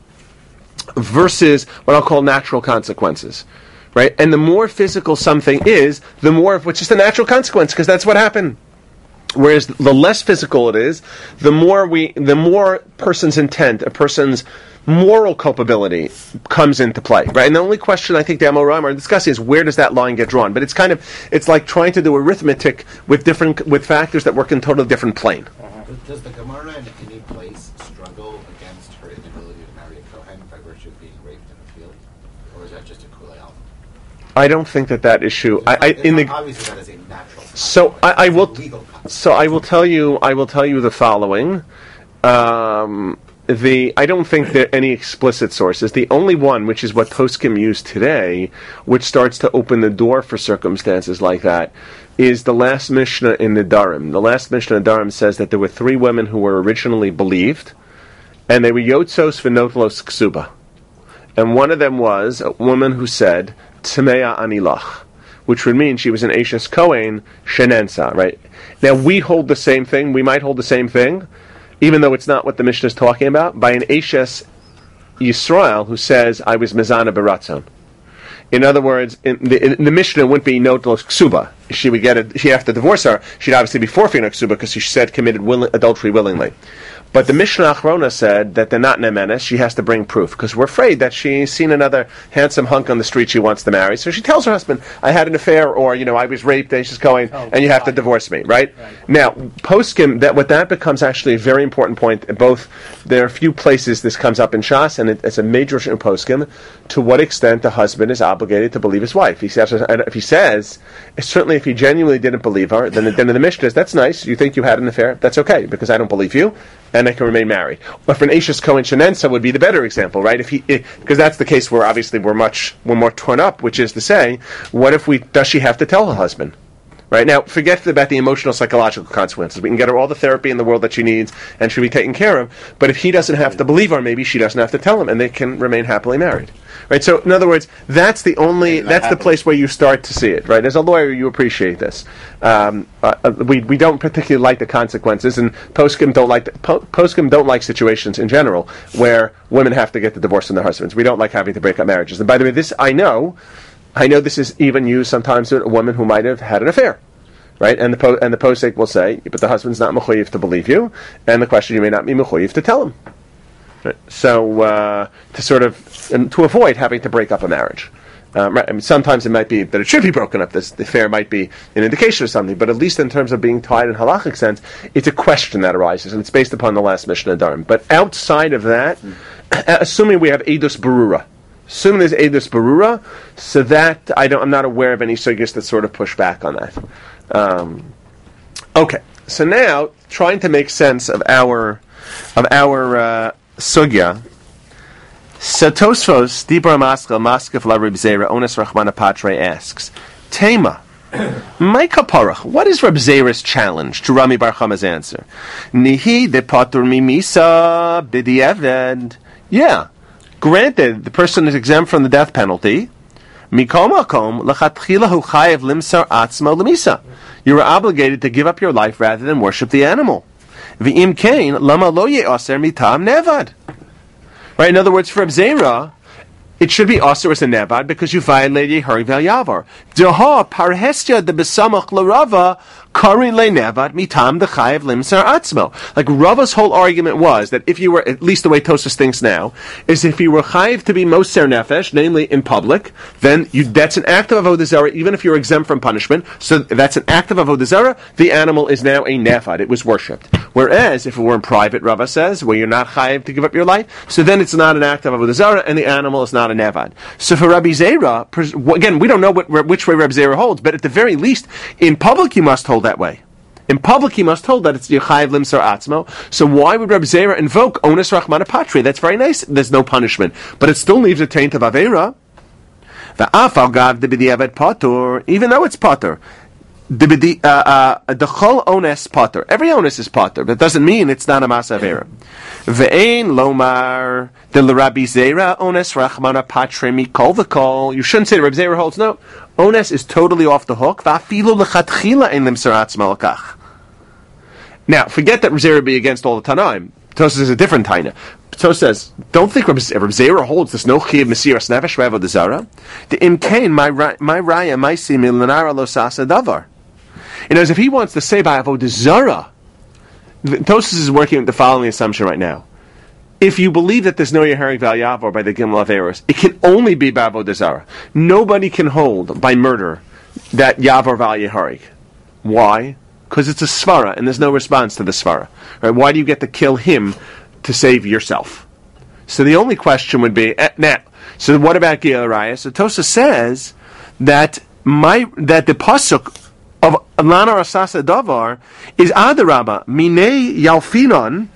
versus what I'll call natural consequences, right? And the more physical something is, the more of which is the natural consequence, because that's what happened. Whereas the less physical it is, the more we, the more person's intent, a person's moral culpability comes into play, right? And the only question I think the Amoraim are discussing is where does that line get drawn? But it's kind of, it's like trying to do arithmetic with different, with factors that work in totally different plane. Uh-huh. Does the Gemara in any place struggle against her inability to marry a Kohen by virtue of being raped in the field? Or is that just a Kulei Alma? I don't think that that issue, I, I, in the, obviously that is a natural so I, I will, legal so I will tell you, I will tell you the following. Um, The I don't think there are any explicit sources. The only one, which is what Poskim use today, which starts to open the door for circumstances like that, is the last Mishnah in the Darim. The last Mishnah in Darim says that there were three women who were originally believed, and they were Yotzos V'Notlos Ksuba. And one of them was a woman who said, Tmea Anilach, which would mean she was an Ashes Kohen, Shenensa, right? Now, we hold the same thing, we might hold the same thing, even though it's not what the Mishnah is talking about, by an Ashes Yisrael who says, I was Mezana Baratzon. In other words, in the, in the Mishnah wouldn't be Notlos Ksuba. She would get a, she'd have to divorce her. She'd obviously be forfeiting a Ksuba because she said committed will, adultery willingly. But the Mishnah Achrona said that they're not Nemenes, she has to bring proof, because we're afraid that she's seen another handsome hunk on the street she wants to marry. So she tells her husband, I had an affair, or, you know, I was raped, and she's going, oh, and you have to fine. divorce me, right? Right. Now, poskim, that what that becomes actually a very important point, both, there are a few places this comes up in Shas, and it, it's a major issue in poskim, to what extent the husband is obligated to believe his wife. He says, if he says, certainly if he genuinely didn't believe her, then, then the Mishnah is, that's nice, you think you had an affair, that's okay, because I don't believe you, and I can remain married. But for an Ashes Kohen Shenensa would be the better example, right? If he, because that's the case where obviously we're much we're more torn up, which is to say, what if we does she have to tell her husband? Right now, forget about the emotional, psychological consequences. We can get her all the therapy in the world that she needs, and she'll be taken care of. But if he doesn't have to believe her, maybe she doesn't have to tell him, and they can remain happily married. Right. So, in other words, that's the only that's the place where you start to see it. Right. As a lawyer, you appreciate this. Um, uh, we we don't particularly like the consequences, and poskim don't like the, po- poskim don't like situations in general where women have to get the divorce from their husbands. We don't like having to break up marriages. And by the way, this I know. I know this is even used sometimes with a woman who might have had an affair, right? And the po- and the posek will say, but the husband's not mechuyev to believe you, and the question you may not be mechuyev to tell him. Right? So uh, to sort of um, to avoid having to break up a marriage. Um, right? I mean, sometimes it might be that it should be broken up. This the affair might be an indication of something, but at least in terms of being tied in halachic sense, it's a question that arises, and it's based upon the last Mishnah Darim. But outside of that, mm. assuming we have edus barura. Assuming there's edus barura, so that I don't, I'm not aware of any sugyas that sort of push back on that. Um, okay, so now trying to make sense of our of our uh, sugya. So Tosfos Dibra Maskal Maskef La Reb Zera Ones Rachmana Patre asks, Tema, Micah Parach, what is Reb Zera's challenge to Rami Bar Chama's answer? Nihi de Patur Mimisa Bidi Eved. Yeah. Granted, the person is exempt from the death penalty. Mikol makom lechatchila hu chayev limsar atzmo lemisa. You are obligated to give up your life rather than worship the animal. V'im kain lama lo ye'aser mitam nevad. Right. In other words, for Reb Zera, it should be aser as a nevad because you violated Yehari V'Yavar. Deha parhestia de besamach l'rava karin le nevad mitam de chayev limsar atzmo. Like Rava's whole argument was that if you were, at least the way Tosas thinks now, is if you were chayev to be moser nefesh, namely in public, then you, that's an act of avodah zarah, even if you're exempt from punishment. So that's an act of avodah zarah. The animal is now a nevad; it was worshipped. Whereas if it were in private, Rava says, where you're not chayev to give up your life, so then it's not an act of avodah zarah, and the animal is not a nevad. So for Rabbi Zera, again, we don't know what, which way Rabbi Zera holds, but at the very least, in public he must hold that way. In public he must hold that it's Yechayev Limsar Atzmo. So why would Rabbi Zera invoke Onus Rachmana Patre? That's very nice. There's no punishment. But it still leaves a taint of Avera. V'afal gav de b'diavad patur, even though it's patur. The uh, uh, chol ones patur. Every onus is patur. That doesn't mean it's not a masa Avera. Ve'ein lomar de l'Rabbi Zera ones Rachmana Patre mikol v'kol. You shouldn't say that Rabbi Zera holds. No. Ones is totally off the hook. Va'afilu l'chatchila ein limsar atzmo l'kach. Now, forget that Reb Zera be against all the Tanaim. Tosas is a different Taina. Tosas says, don't think Reb Zera holds this no chiyav mesiras nefesh v'avodah zarah. The imkain my my raya my si milanara lo sasa davar. You know, as if he wants to say by avodah zarah. Tosas is working with the following assumption right now. if you believe that there's no Yeharig Val Yavor by the Gimel Averos, it can only be Bavodah Zarah. Nobody can hold by murder that Yavor Val Yeharig. Why? Because it's a svara, and there's no response to the svara. Right? Why do you get to kill him to save yourself? So the only question would be, eh, now, so what about Gil Arayas? So Tosa says that my that the pasuk of Lana Rasasa Davar is Adarabba, Mine Yalfinon,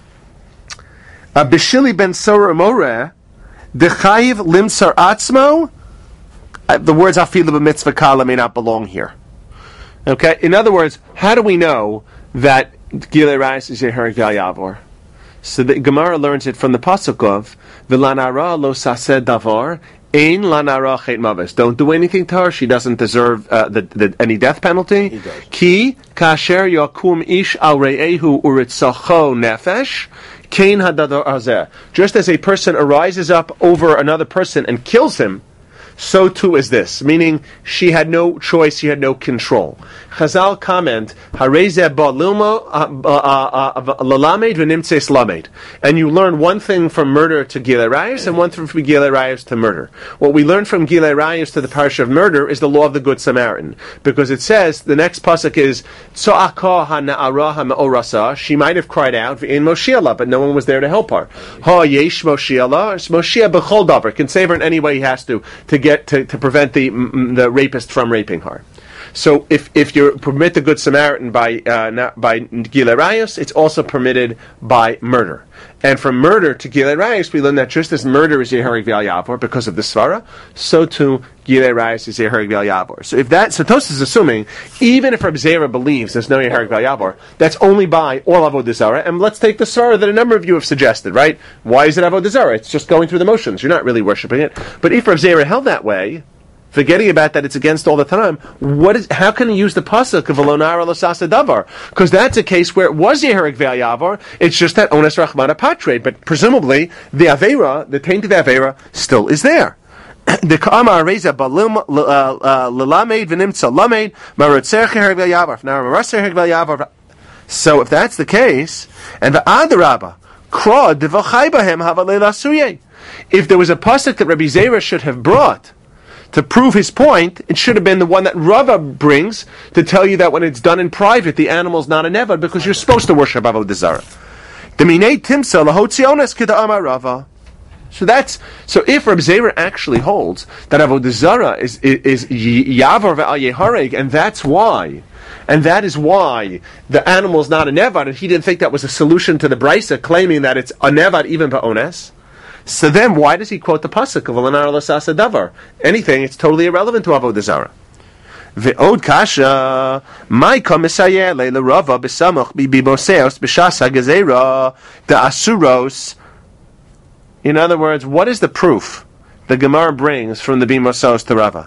Bishili ben Sora More, Dechayiv Limsar Atzmo. The words Afilu b'mitzvah kala may not belong here. Okay? In other words, how do we know that Gilei Rayas is Yeharig Val Yavor? So the Gemara learns it from the pasuk of V'lanara lo saseh davar ein lanara chet mavis. Don't do anything to her. She doesn't deserve uh, the, the, any death penalty. Ki kasher yakum ish al re'ehu uritzacho nefesh kein hadadar azeh. Just as a person arises up over another person and kills him, so too is this, meaning she had no choice, she had no control. Chazal comment, Harezeh ba lilmo lalamed v'nimtzeis lamed. And you learn one thing from murder to Gilei Rayas and one thing from Gilei Rayas to murder. What we learn from Gilei Rayas to the parish of murder is the law of the Good Samaritan. Because it says, the next pasuk is, Tzo'aka ha'na'ara ha'me'orasa. She might have cried out, v'in Moshiach, but no one was there to help her. Ha yesh Moshiach, Moshiach b'chol davar, can save her in any way he has to, to get to, to prevent the the rapist from raping her. So if if you permit the Good Samaritan by uh, not, by Gilei Rayas, it's also permitted by murder. And from murder to Gilei Rayas, we learn that just as murder is Yeharig Val Yavor because of the svara, so too Gilei Rayas is Yeharig Val Yavor. So if that, so Tosfos is assuming, even if Reb Zera believes there's no Yeharig Val Yavor, that's only by all Avodah Zarah. And let's take the svara that a number of you have suggested, right? Why is it Avodah Zarah? It's just going through the motions. You're not really worshiping it. But if Reb Zera held that way, forgetting about that it's against all the time, what is, how can he use the pasuk of Alonara Losasa Davar? Because that's a case where it was Yeharig Val Yavor, it's just that Ones Rachmana Patre, but presumably the Avera, the taint of the Avera, still is there. The Ka'amar Reza Balum Lalamed V'nimtza Lamed Marotzer Yeharig Val Yavor. Now Marotzer Yeharig Val Yavor. So if that's the case, and the Adarabba, Krod Devachai Bahem Havalei Lasuye. If there was a pasuk that Rabbi Zera should have brought to prove his point, it should have been the one that Rava brings to tell you that when it's done in private, the animal's not a nevad because you're supposed to worship Avodah Zarah. Deminei timsa lahotziones k'da'amar Rava. So that's so. If Reb Zera actually holds that Avodah Zarah is is, is Yavor ve'al Yeharig, and that's why, and that is why the animal's not a nevad, and he didn't think that was a solution to the Brisa claiming that it's a nevad even ba'ones. So then, why does he quote the pasuk of Alanar Lasasa Davar? Anything, it's totally irrelevant to Avodah Zarah. Ve'od kasha, my komisayeh leila Rava b'samuch bibiboseos b'shasa gezera the asuros. In other words, what is the proof the Gemara brings from the bimosos to Rava?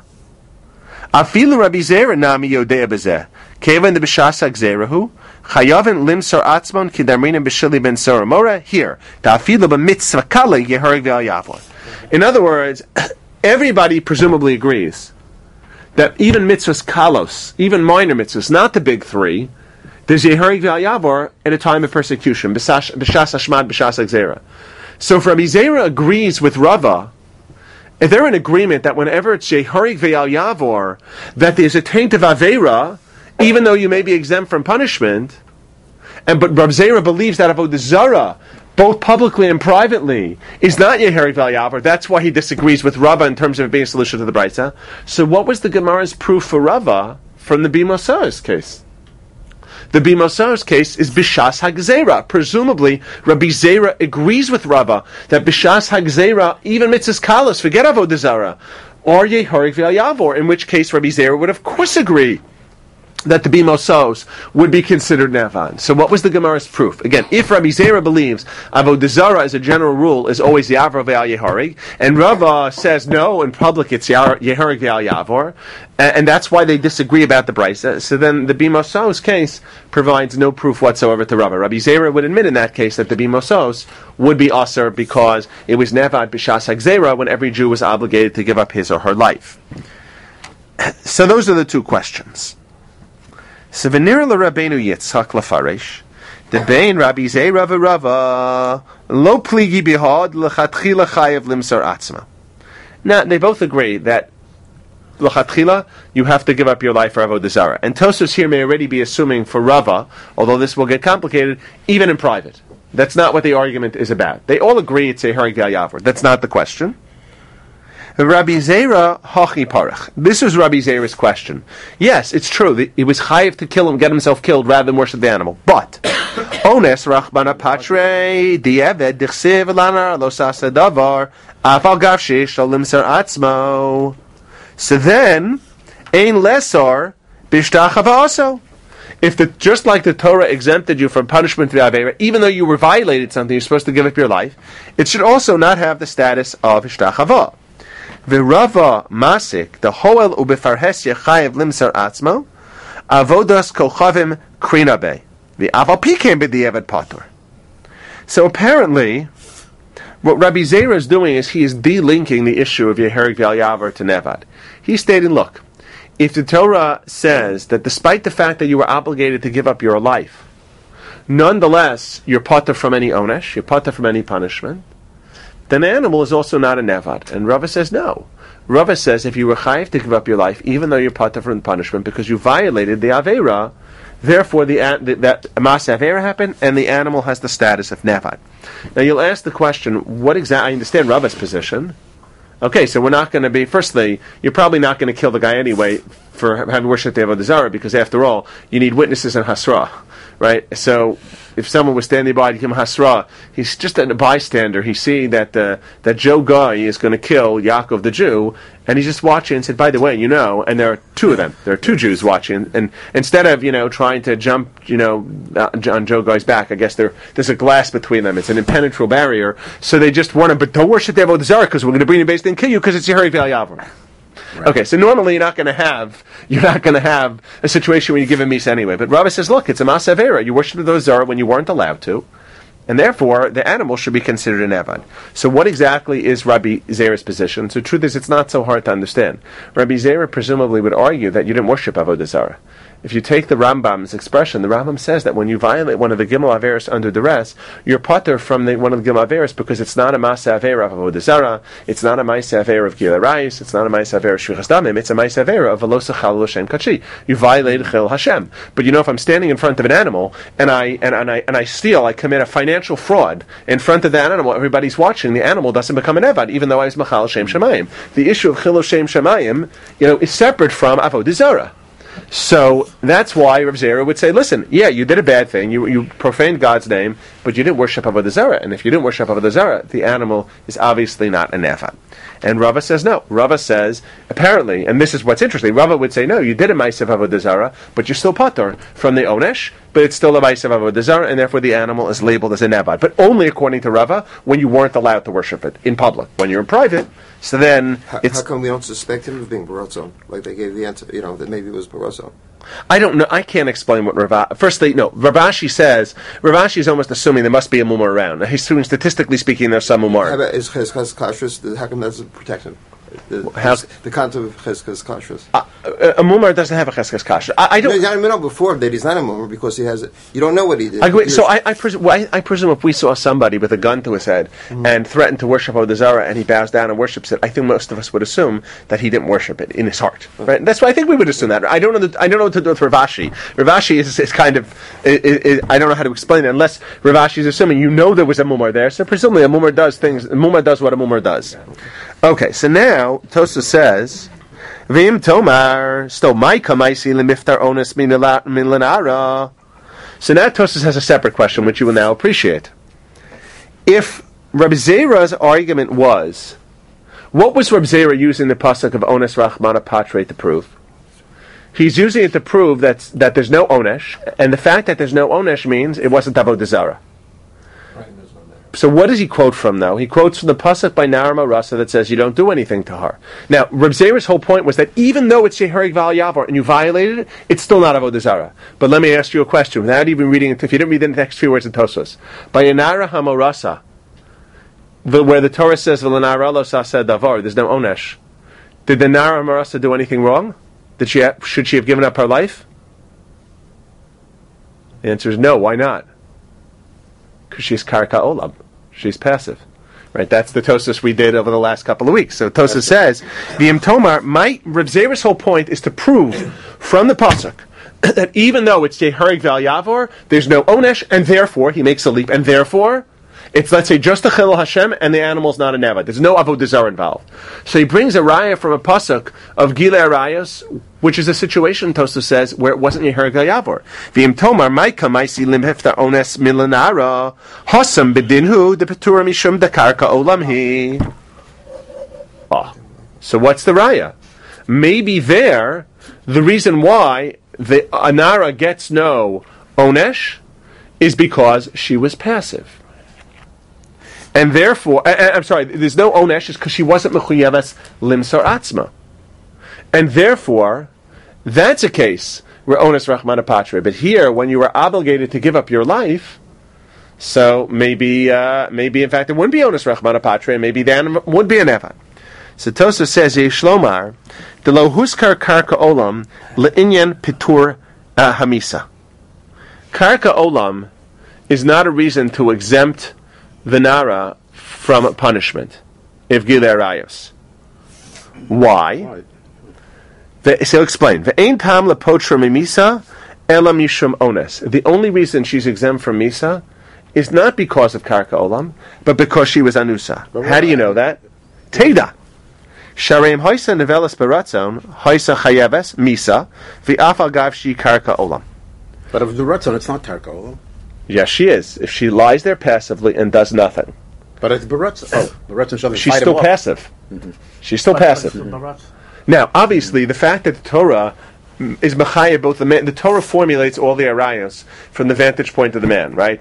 Afilu Rabbi Zera nami yodea b'zeh kevan the b'shasa gezerahu. Chayavin limsar atzmon kidarminim b'shili ben sora mora. Here, ta'afilu b'mitzvah kala yeharig val yavor. In other words, everybody presumably agrees that even mitzvahs kalos, even minor mitzvahs, not the big three, there's yeharig val yavor at a time of persecution, b'shas hashmad, b'shas gzera. So if Rabbi Zera agrees with Rava, if they're in agreement that whenever it's yeharig val yavor, that there's a taint of avera, even though you may be exempt from punishment, and but Rav Zera believes that Avodah Zarah, both publicly and privately, is not Yeharig Val Yavor. That's why he disagrees with Rava in terms of it being a solution to the Brisa. So what was the Gemara's proof for Rava from the Bimosar's case? The Bimosar's case is Bishas HaGzera. Presumably, Rabbi Zera agrees with Rava that Bishas HaGzera, even Mitzvahs Kalas, forget Avodah Zarah, or Yeharig Val Yavor, in which case Rabbi Zera would of course agree that the bimosos would be considered nevan. So what was the Gemara's proof? Again, if Rabbi Zera believes Avodah Zarah as a general rule is always Yavor ve'al Yeharig, and Rava says no, in public it's Yeharig ve'al Yavor, and, and that's why they disagree about the Brisa, so then the bimosos case provides no proof whatsoever to Rava. Rabbi Zera would admit in that case that the bimosos would be aser because it was nevad b'shas hagzera when every Jew was obligated to give up his or her life. So those are the two questions. So v'nira l'Rabbeinu Yitzchak l'faresh The Bain Rabbi Zera v'Rava lo pligi bihad lechatchila chayav limsar atzma. Now they both agree that lechatchila you have to give up your life for avodah zarah. And Tosfos here may already be assuming for Rava, although this will get complicated, even in private. That's not what the argument is about. They all agree it's a hareg v'al. That's not the question. Rabbi Zera hachi parach. This was Rabbi Zera's question. Yes, it's true that he was chayiv to kill him, get himself killed, rather than worship the animal. But ones rachbana patre dieved dichsev lanar lo sasa davar afal gav sheish shal limsar atzmo. So then, ein lesar b'shtachav also. If the, just like the Torah exempted you from punishment for the Avera, even though you were violated something, you're supposed to give up your life, it should also not have the status of Ishtachava. V'rava masik, the hoel ubefarhesya chayev limsar atzmo, avodas kochavim krinabe. The aval pikem b'diavad patur. So apparently, what Rabbi Zera is doing is he is delinking the issue of Yeherik Val Yavar to Nevad. He's stating, look, if the Torah says that despite the fact that you were obligated to give up your life, nonetheless you're patur from any onesh, you're patur from any punishment, then the animal is also not a nevad. And Rava says no. Rava says if you were chayiv to give up your life, even though you're patur from punishment, because you violated the avera, therefore the, the that mas avera happened, and the animal has the status of nevad. Now you'll ask the question, what exactly? I understand Rava's position. Okay, so we're not going to be. Firstly, you're probably not going to kill the guy anyway for having worshipped the Avodah Zarah, because after all, you need witnesses and hasra, right? So, if someone was standing by to give him hasra, he's just a bystander. He's seeing that uh, that Joe Guy is going to kill Yaakov the Jew, and he's just watching and said, "By the way, you know," and there are two of them. There are two Jews watching, and instead of you know trying to jump, you know, on Joe Guy's back, I guess there there's a glass between them. It's an impenetrable barrier. So they just want to, but don't worship the Avodah Zarah because we're going to bring you based and kill you because it's Yeherik Val Yavar. Right. Okay, so normally you're not going to have you're not going to have a situation where you give a misa anyway. But Rava says, look, it's a mas avera. You worship the Zarah when you weren't allowed to, and therefore the animal should be considered an evad. So what exactly is Rabbi Zera's position? So the truth is, it's not so hard to understand. Rabbi Zera presumably would argue that you didn't worship Avodah Zarah. If you take the Rambam's expression, the Rambam says that when you violate one of the Gimel Averis under duress, you're patur from the, one of the Gimel Averis because it's not a Masa Avera of Avodah Zarah, it's not a Masa Avera of Gila Rais, it's not a Masa Avera of Shvichas Damim, it's a Masa Avera of Velosa Chal Hashem Kachi. You violated Chil Hashem. But you know, if I'm standing in front of an animal and I and, and I and I steal, I commit a financial fraud in front of the animal, everybody's watching, the animal doesn't become an Evad, even though I was Machal Shem Shemayim. The issue of Chil Shem Shemayim, you know, is separate from Avodah Zarah. So that's why Rav Zera would say, listen, yeah, you did a bad thing, you you profaned God's name, but you didn't worship Avodah Zarah, and if you didn't worship Avodah Zarah, the animal is obviously not an ephod. And Rava says no. Rava says, apparently, and this is what's interesting, Rava would say, no, you did a ma'asav Avodah Zarah, but you're still patur from the onesh, but it's still a ma'asav Avodah Zarah, and therefore the animal is labeled as an ephod. But only according to Rava, when you weren't allowed to worship it in public. When you're in private, so then how, it's... How come we don't suspect him of being Barozzo? Like they gave the answer, you know, that maybe it was Barozzo. I don't know. I can't explain what Ravashi... Firstly, no. Ravashi says... Ravashi is almost assuming there must be a mumar around. He's assuming, statistically speaking, there's some mumar. How about is Cheskas Kashrus? How come that doesn't protect him? The, How's, the concept of Cheskas Kashrus. Uh, a mumar doesn't have a Cheskas Kashrus. I, I don't... No, I know before that he's not a mumar because he has... A, you don't know what he did. I agree. So I, I, presume, well, I, I presume if we saw somebody with a gun to his head mm-hmm. and threatened to worship Avodah Zarah and he bows down and worships it, I think most of us would assume that he didn't worship it in his heart. Okay. Right? That's why I think we would assume that. I don't know. The, I don't know what to do with Ravashi. Ravashi is, is kind of. Is, is, I don't know how to explain it unless Ravashi is assuming you know there was a mumar there. So presumably a mumar does things. A mumar does what a mumar does. Okay. So now Tosa says, "Vim Tomar sto ma'ika ma'isi lemiftar onus min lanara." So now Tosas has a separate question, which you will now appreciate. If Rabbi Zera's argument was, what was Rabbi Zera using the pasuk of Ones Rachmana Patre to prove? He's using it to prove that that there's no Onesh, and the fact that there's no Onesh means it wasn't Avodah Zarah. So what does he quote from, though? He quotes from the pasuk by Narama Rasa that says you don't do anything to her. Now, Reb Zera's whole point was that even though it's Yeherik Val Yavar and you violated it, it's still not Avodah Zarah. But let me ask you a question, without even reading it, if you didn't read the next few words in Tosfos. By Yanara Hamorasa, where the Torah says, V'lanara lo saseh davar, there's no Onesh. Did the Nara Hamorasa do anything wrong? Did she have, should she have given up her life? The answer is no, why not? Because she's karka olam. She's passive. Right? That's the Tosas we did over the last couple of weeks. So Tosas says, V'im Tomar, my Reb Zera's whole point is to prove from the pasuk that even though it's Yeharig Val Yavor, there's no Onesh, and therefore, he makes a leap, and therefore, it's, let's say, just a Chilul Hashem, and the animal's not a Neva. There's no Avodah Zarah involved. So he brings a raya from a pasuk of Gilei Arayos, which is a situation, Tosas says, where it wasn't Yeharig Val Yavor. V'im Tomar, Maika Maisi Lim Hefta Ones Milanara, Hosam Bedinhu, De Petura Mishum De Karka Olam Hi. Oh. So what's the raya? Maybe there, the reason why the Anara gets no Onesh is because she was passive. And therefore, I, I'm sorry, there's no Onesh is because she wasn't Mechuyeves Limsar Atzma. And therefore, that's a case where Ones Rachmana Patre. But here, when you are obligated to give up your life, so maybe, uh, maybe in fact, it wouldn't be Ones Rachmana Patre, maybe the animal would be an Evad. So Tosafos says, Yeshlomar, the lo huskar karka olam le'inyan pitur uh, hamisa. Karka olam is not a reason to exempt the nara from punishment if Gilei Arayos. Why? The, so explain. Ve'ein tam lepotra mimisa ela mishum ones. The only reason she's exempt from misa is not because of karka olam, but because she was anusa. How do you know that? Teda. Shareim hoisa nevelas beratzon hoisa chayeves misa v'afal gav shi karka olam. But if the ratzon, it's not karka olam. Yes, she is. If she lies there passively and does nothing, but it's beratzon. Oh, beratzon doesn't. She's still passive. Mm-hmm. She's still passive. Mm-hmm. Now, obviously, the fact that the Torah is mechayah both the man. The Torah formulates all the arayos from the vantage point of the man, right?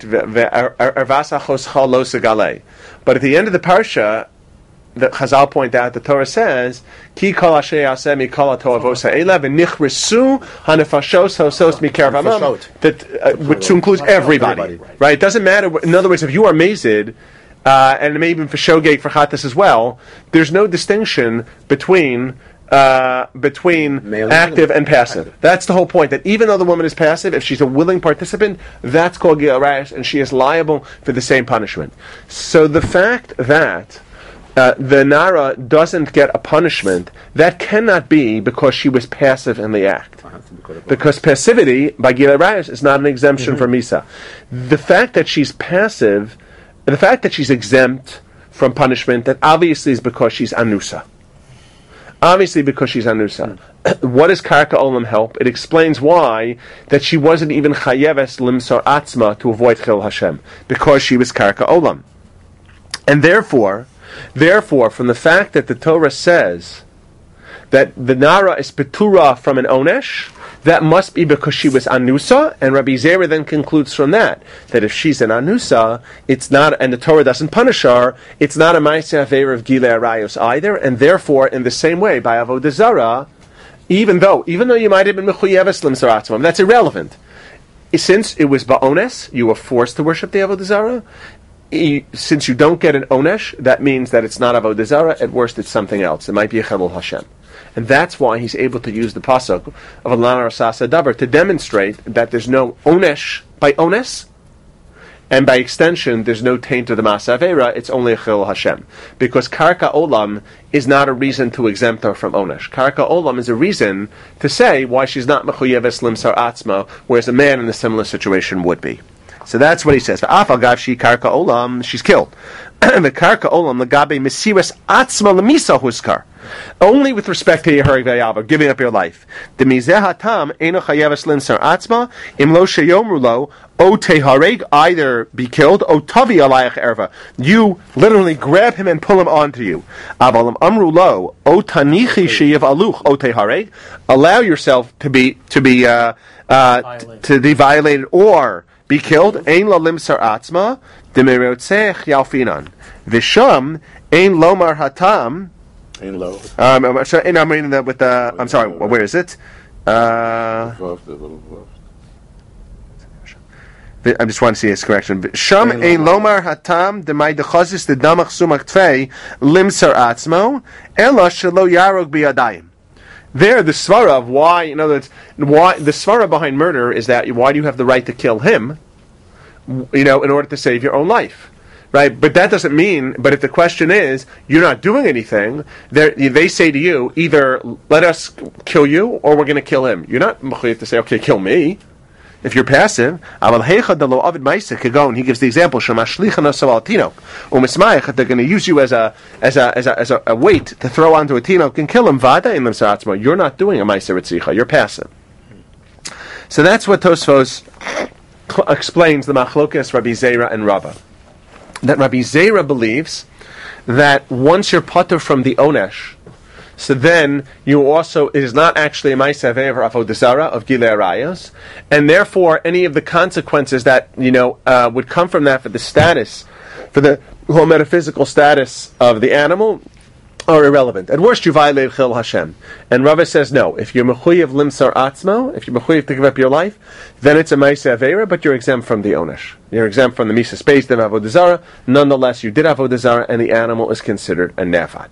But at the end of the parsha, the Chazal point out, the Torah says, "Ki kol asher yaseh mikol hatoavos ha'ela v'nichresu hanefashos hosos mikerav hamam," that uh, which includes everybody, everybody, right? It doesn't matter. In other words, if you are mazid, uh, and maybe even for shogeg for chatas as well, there's no distinction between uh, between Male active and passive. Active. That's the whole point. That even though the woman is passive, if she's a willing participant, that's called Gilei Arayos, and she is liable for the same punishment. So the fact that Uh, the Nara doesn't get a punishment, that cannot be because she was passive in the act. Because passivity, by Gilei Arayos, is not an exemption mm-hmm. from Misa. The fact that she's passive, the fact that she's exempt from punishment, that obviously is because she's Anusa. Obviously because she's Anusa. Mm-hmm. What does Karka Olam help? It explains why that she wasn't even Chayeves Limsar Atzma to avoid Chil Hashem. Because she was Karka Olam. And therefore, Therefore, from the fact that the Torah says that the Nara is Petura from an Onesh, that must be because she was Anusa, and Rabbi Zera then concludes from that, that if she's an Anusa, it's not, and the Torah doesn't punish her, it's not a Ma'aseh Aveira of Gilei Arayos either, and therefore, in the same way, by Avodah Zarah, even though, even though you might have been Mechuyeves Limsar Atzma, that's irrelevant. Since it was Ba'ones, you were forced to worship the Avodah Zarah, since you don't get an onesh, that means that it's not avodah zarah. At worst, it's something else. It might be a chilul Hashem, and that's why he's able to use the pasuk of Alana Rasasa Dabar to demonstrate that there's no onesh by ones, and by extension, there's no taint of the Ma'aseh Aveira. It's only a chilul Hashem, because karka olam is not a reason to exempt her from onesh. Karka olam is a reason to say why she's not mechuyeves limsar atzma, whereas a man in a similar situation would be. So that's what he says. Afal gav she karka olam, she's killed. The karka olam legabe mesiras atzma lemisa huskar. Only with respect to Yeharig Vayava, giving up your life. The mizeh hatam eno chayeves limsar atzma im lo sheyomru lo o tehareg, either be killed o tavi alayach erva. You literally grab him and pull him onto you. Avalam amru lo o tanichi sheyev aluch o tehareg. Allow yourself to be to be uh, uh, to be violated or be killed. Ein lo limsar atzma demirotzech yalfinan v'sham ein lomar hatam. Ein lo. Um, I'm sorry. I'm reading that with the. I'm sorry. Well, where is it? Uh, I'm just trying to see his correction. Sham ein lomar hatam demai dechazis the damach sumak tvei limsar atzmo ela shelo yarog biyadayim. There, the svara of why, in other words, why the svara behind murder is that why do you have the right to kill him? you know, in order to save your own life. Right, but that doesn't mean. But if the question is, you're not doing anything, they say to you, either let us kill you, or we're going to kill him. You're not mechuyev to say, okay, kill me. If you're passive, he gives the example. They're going to use you as a as a as a, as a, a weight to throw onto a tinok and kill him. You're not doing a ma'aser ritzicha. You're passive. So that's what Tosfos explains the machlokas Rabbi Zera and Rava. That Rabbi Zera believes that once you're patur from the onesh, so then you also, it is not actually a ma'aseh aveira avodah zara of gilei arayos, and therefore any of the consequences that, you know, uh, would come from that for the status, for the whole metaphysical status of the animal, are irrelevant. At worst, you violate Chil Hashem. And Rava says no. If you're mechuyev limsar atzmo, if you're mechuyev to give up your life, then it's a ma'aseh aveira, but you're exempt from the onesh. You're exempt from the misa space of avodah zara. Nonetheless, you did avodah zara, and the animal is considered a nefad.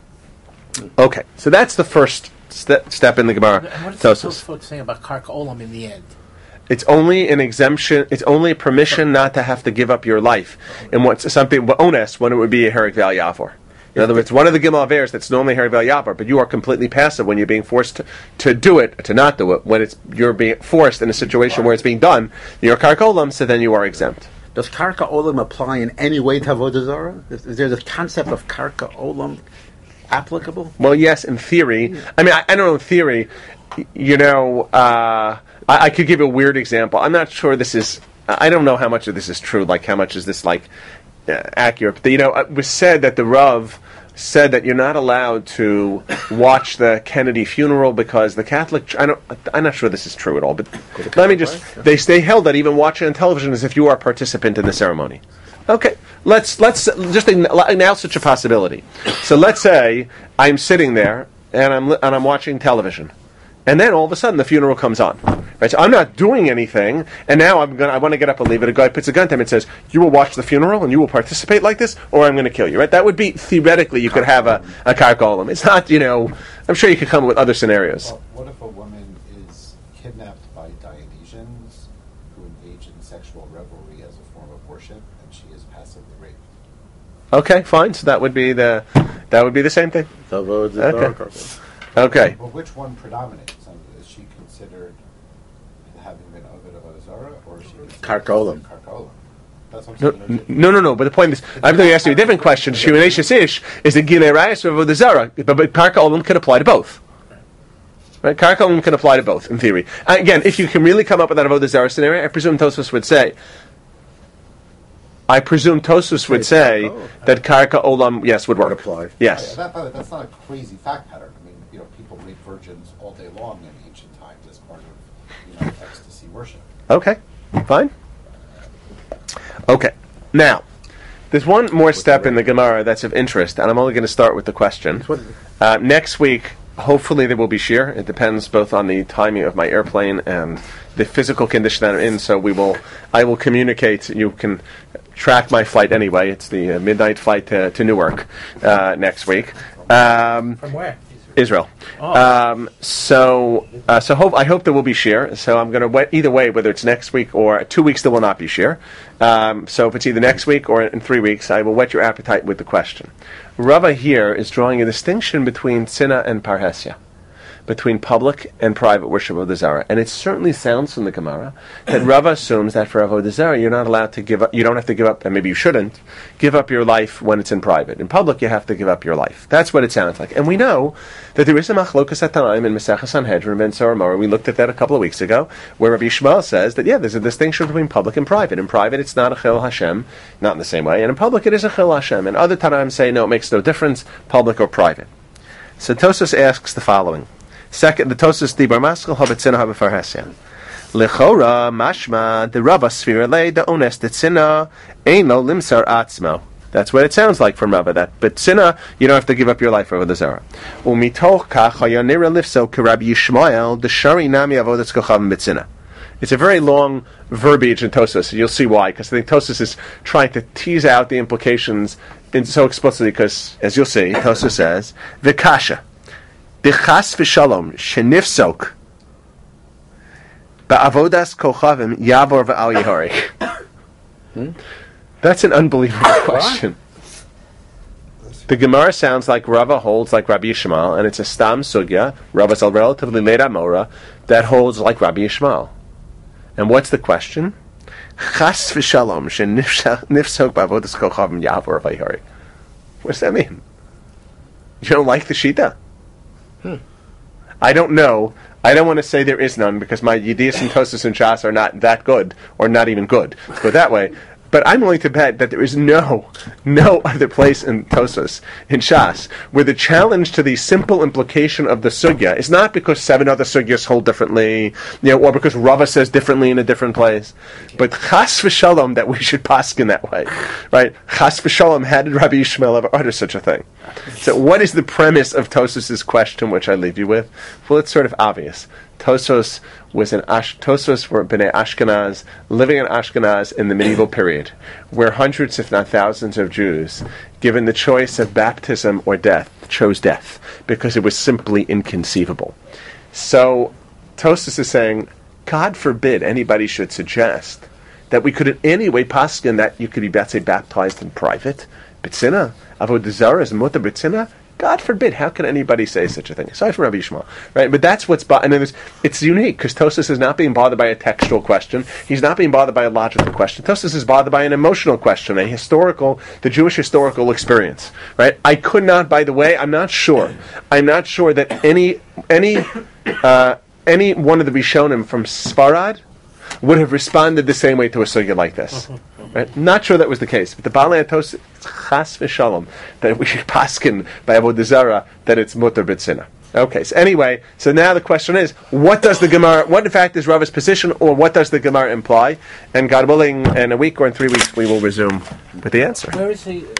Okay, so that's the first ste- step in the Gemara. And what does the folks saying about karka olam in the end? It's only an exemption. It's only a permission not to have to give up your life. And what's something ones when it would be a herik val yafor. In other words, one of the Gimel Averes that's normally Heri Val Yapar, but you are completely passive when you're being forced to, to do it, to not do it. When it's you're being forced in a situation where it's being done, you're karka olam, so then you are exempt. Does karka olam apply in any way to avodah zara? Is, is there the concept of karka olam applicable? Well, yes, in theory. I mean, I, I don't know in theory. You know, uh, I, I could give a weird example. I'm not sure this is. I don't know how much of this is true. Like, how much is this like uh, accurate? But, you know, it was said that the Rav said that you're not allowed to watch the Kennedy funeral because the Catholic. I don't. I'm not sure this is true at all. But let me just. They they held that even watching on television as if you are a participant in the ceremony. Okay, let's let's just announce such a possibility. So let's say I'm sitting there and I'm and I'm watching television, and then all of a sudden the funeral comes on. Right, so I'm not doing anything, and now I'm gonna. I want to get up and leave it. A guy puts a gun to him and says, "You will watch the funeral and you will participate like this, or I'm going to kill you." Right? That would be theoretically you could have a a karka olam. It's not, you know. I'm sure you could come up with other scenarios. Well, what if a woman is kidnapped by Dionysians who engage in sexual revelry as a form of worship, and she is passively raped? Okay, fine. So that would be the that would be the same thing. Okay. Okay. Well, which one predominates? Is she considered having been Ovid of Ozara, or is she considered Karka olam? Karka olam? That's what No, I'm saying. no, no, no. But the point is, I'm going to ask you a different question. Shimonesius ish is the gilei rayos or avodah zara, but but karka olam can apply to both. Right? Karka olam can apply to both in theory. Uh, again, if you can really come up with that avodah zara scenario, I presume Tosfos would say. I presume Tosfos would say that karka olam, yes, would work. Would apply. Yes. Yeah, that, that, that's not a crazy fact pattern. I mean, you know, people rape virgins all day long in ancient times as part of, you know, ecstasy worship. Okay. Fine. Okay. Now, there's one more step in the Gemara that's of interest, and I'm only going to start with the question. Uh, next week, hopefully there will be shir. It depends both on the timing of my airplane and the physical condition that I'm in. So we will, I will communicate. You can track my flight anyway. It's the uh, midnight flight to, to Newark uh, next week. Um, From where? Israel. Oh. Um, so, uh, so hope I hope there will be shir. So I'm going to wait either way, whether it's next week or two weeks, there will not be shir. Um, so if it's either next week or in three weeks, I will whet your appetite with the question. Rava here is drawing a distinction between tzina and parhesia, between public and private worship of the Zara. And it certainly sounds from the Gemara that Rava assumes that for Avodah Zara, you're not allowed to give up, you don't have to give up, and maybe you shouldn't, give up your life when it's in private. In public, you have to give up your life. That's what it sounds like. And we know that there is a machlokas atanaim in Masechah Sanhedrin, Ben Saramora. We looked at that a couple of weeks ago, where Rabbi Yishmael says that, yeah, there's a distinction between public and private. In private, it's not a chil Hashem, not in the same way. And in public, it is a chil Hashem. And other Tanaim say, no, it makes no difference, public or private. So Tosfos asks the following. Second, the Tosfos Dibar Maskal Habetzina Habefarhesya. Lechora Mashma the Rava Sfira Le the Ones the Tzina Eino Limsar Atzmo. That's what it sounds like from Rava. That but Tzina, you don't have to give up your life over the Zara. Umitoch Kach Hayanira Lifso Karabi Yishmael the Shari Nami Avodas Kochav Mitzina. It's a very long verbiage in Tosfos. You'll see why, because I think Tosfos is trying to tease out the implications in so explicitly. Because as you'll see, Tosfos says Vikasha. B'chas v'shalom shenifsok ba'avodas kochavim yavor v'al yehori. That's an unbelievable question. The Gemara sounds like Rava holds like Rabbi Yishmael, and it's a stam sugya. Rava's a relatively late Amora that holds like Rabbi Yishmael. And what's the question? Chas v'shalom shenifsok b'avodas kochavim yavor v'yori. What does that mean? You don't like the shita? Hmm. I don't know. I don't want to say there is none because my Yedias and Tosas and Shas are not that good, or not even good. Let's go that way. But I'm willing to bet that there is no, no other place in Tosas, in Shas, where the challenge to the simple implication of the sugya is not because seven other sugyas hold differently, you know, or because Rava says differently in a different place, but chas v'shalom that we should paskin that way, right? Chas v'shalom, how did Rabbi Yishmael ever utter such a thing? So what is the premise of Tosas' question, which I leave you with? Well, it's sort of obvious. Tosos was an Ash- Tosos were Bnei Ashkenaz living in Ashkenaz in the medieval period, where hundreds, if not thousands, of Jews, given the choice of baptism or death, chose death because it was simply inconceivable. So Tosos is saying, God forbid anybody should suggest that we could in any way paskin that you could be, let's say, baptized in private. B'tzina, avodah zarah is mutar b'tzina. God forbid, how can anybody say such a thing? Aside from Rabbi Yishmael, right? But that's what's, bo- and then it's unique, because Tosas is not being bothered by a textual question. He's not being bothered by a logical question. Tosas is bothered by an emotional question, a historical, the Jewish historical experience, right? I could not, by the way, I'm not sure. I'm not sure that any, any, uh, any one of the Rishonim from Sfarad would have responded the same way to a sugya like this. Right? Not sure that was the case, but the Baalei Tosas, chas v'shalom, that we should paskin by avodah zarah that it's mutar b'tzina. Okay, so anyway, so now the question is, what does the Gemara, what in fact is Rava's position, or what does the Gemara imply? And God willing, in a week or in three weeks, we will resume with the answer. Where is he?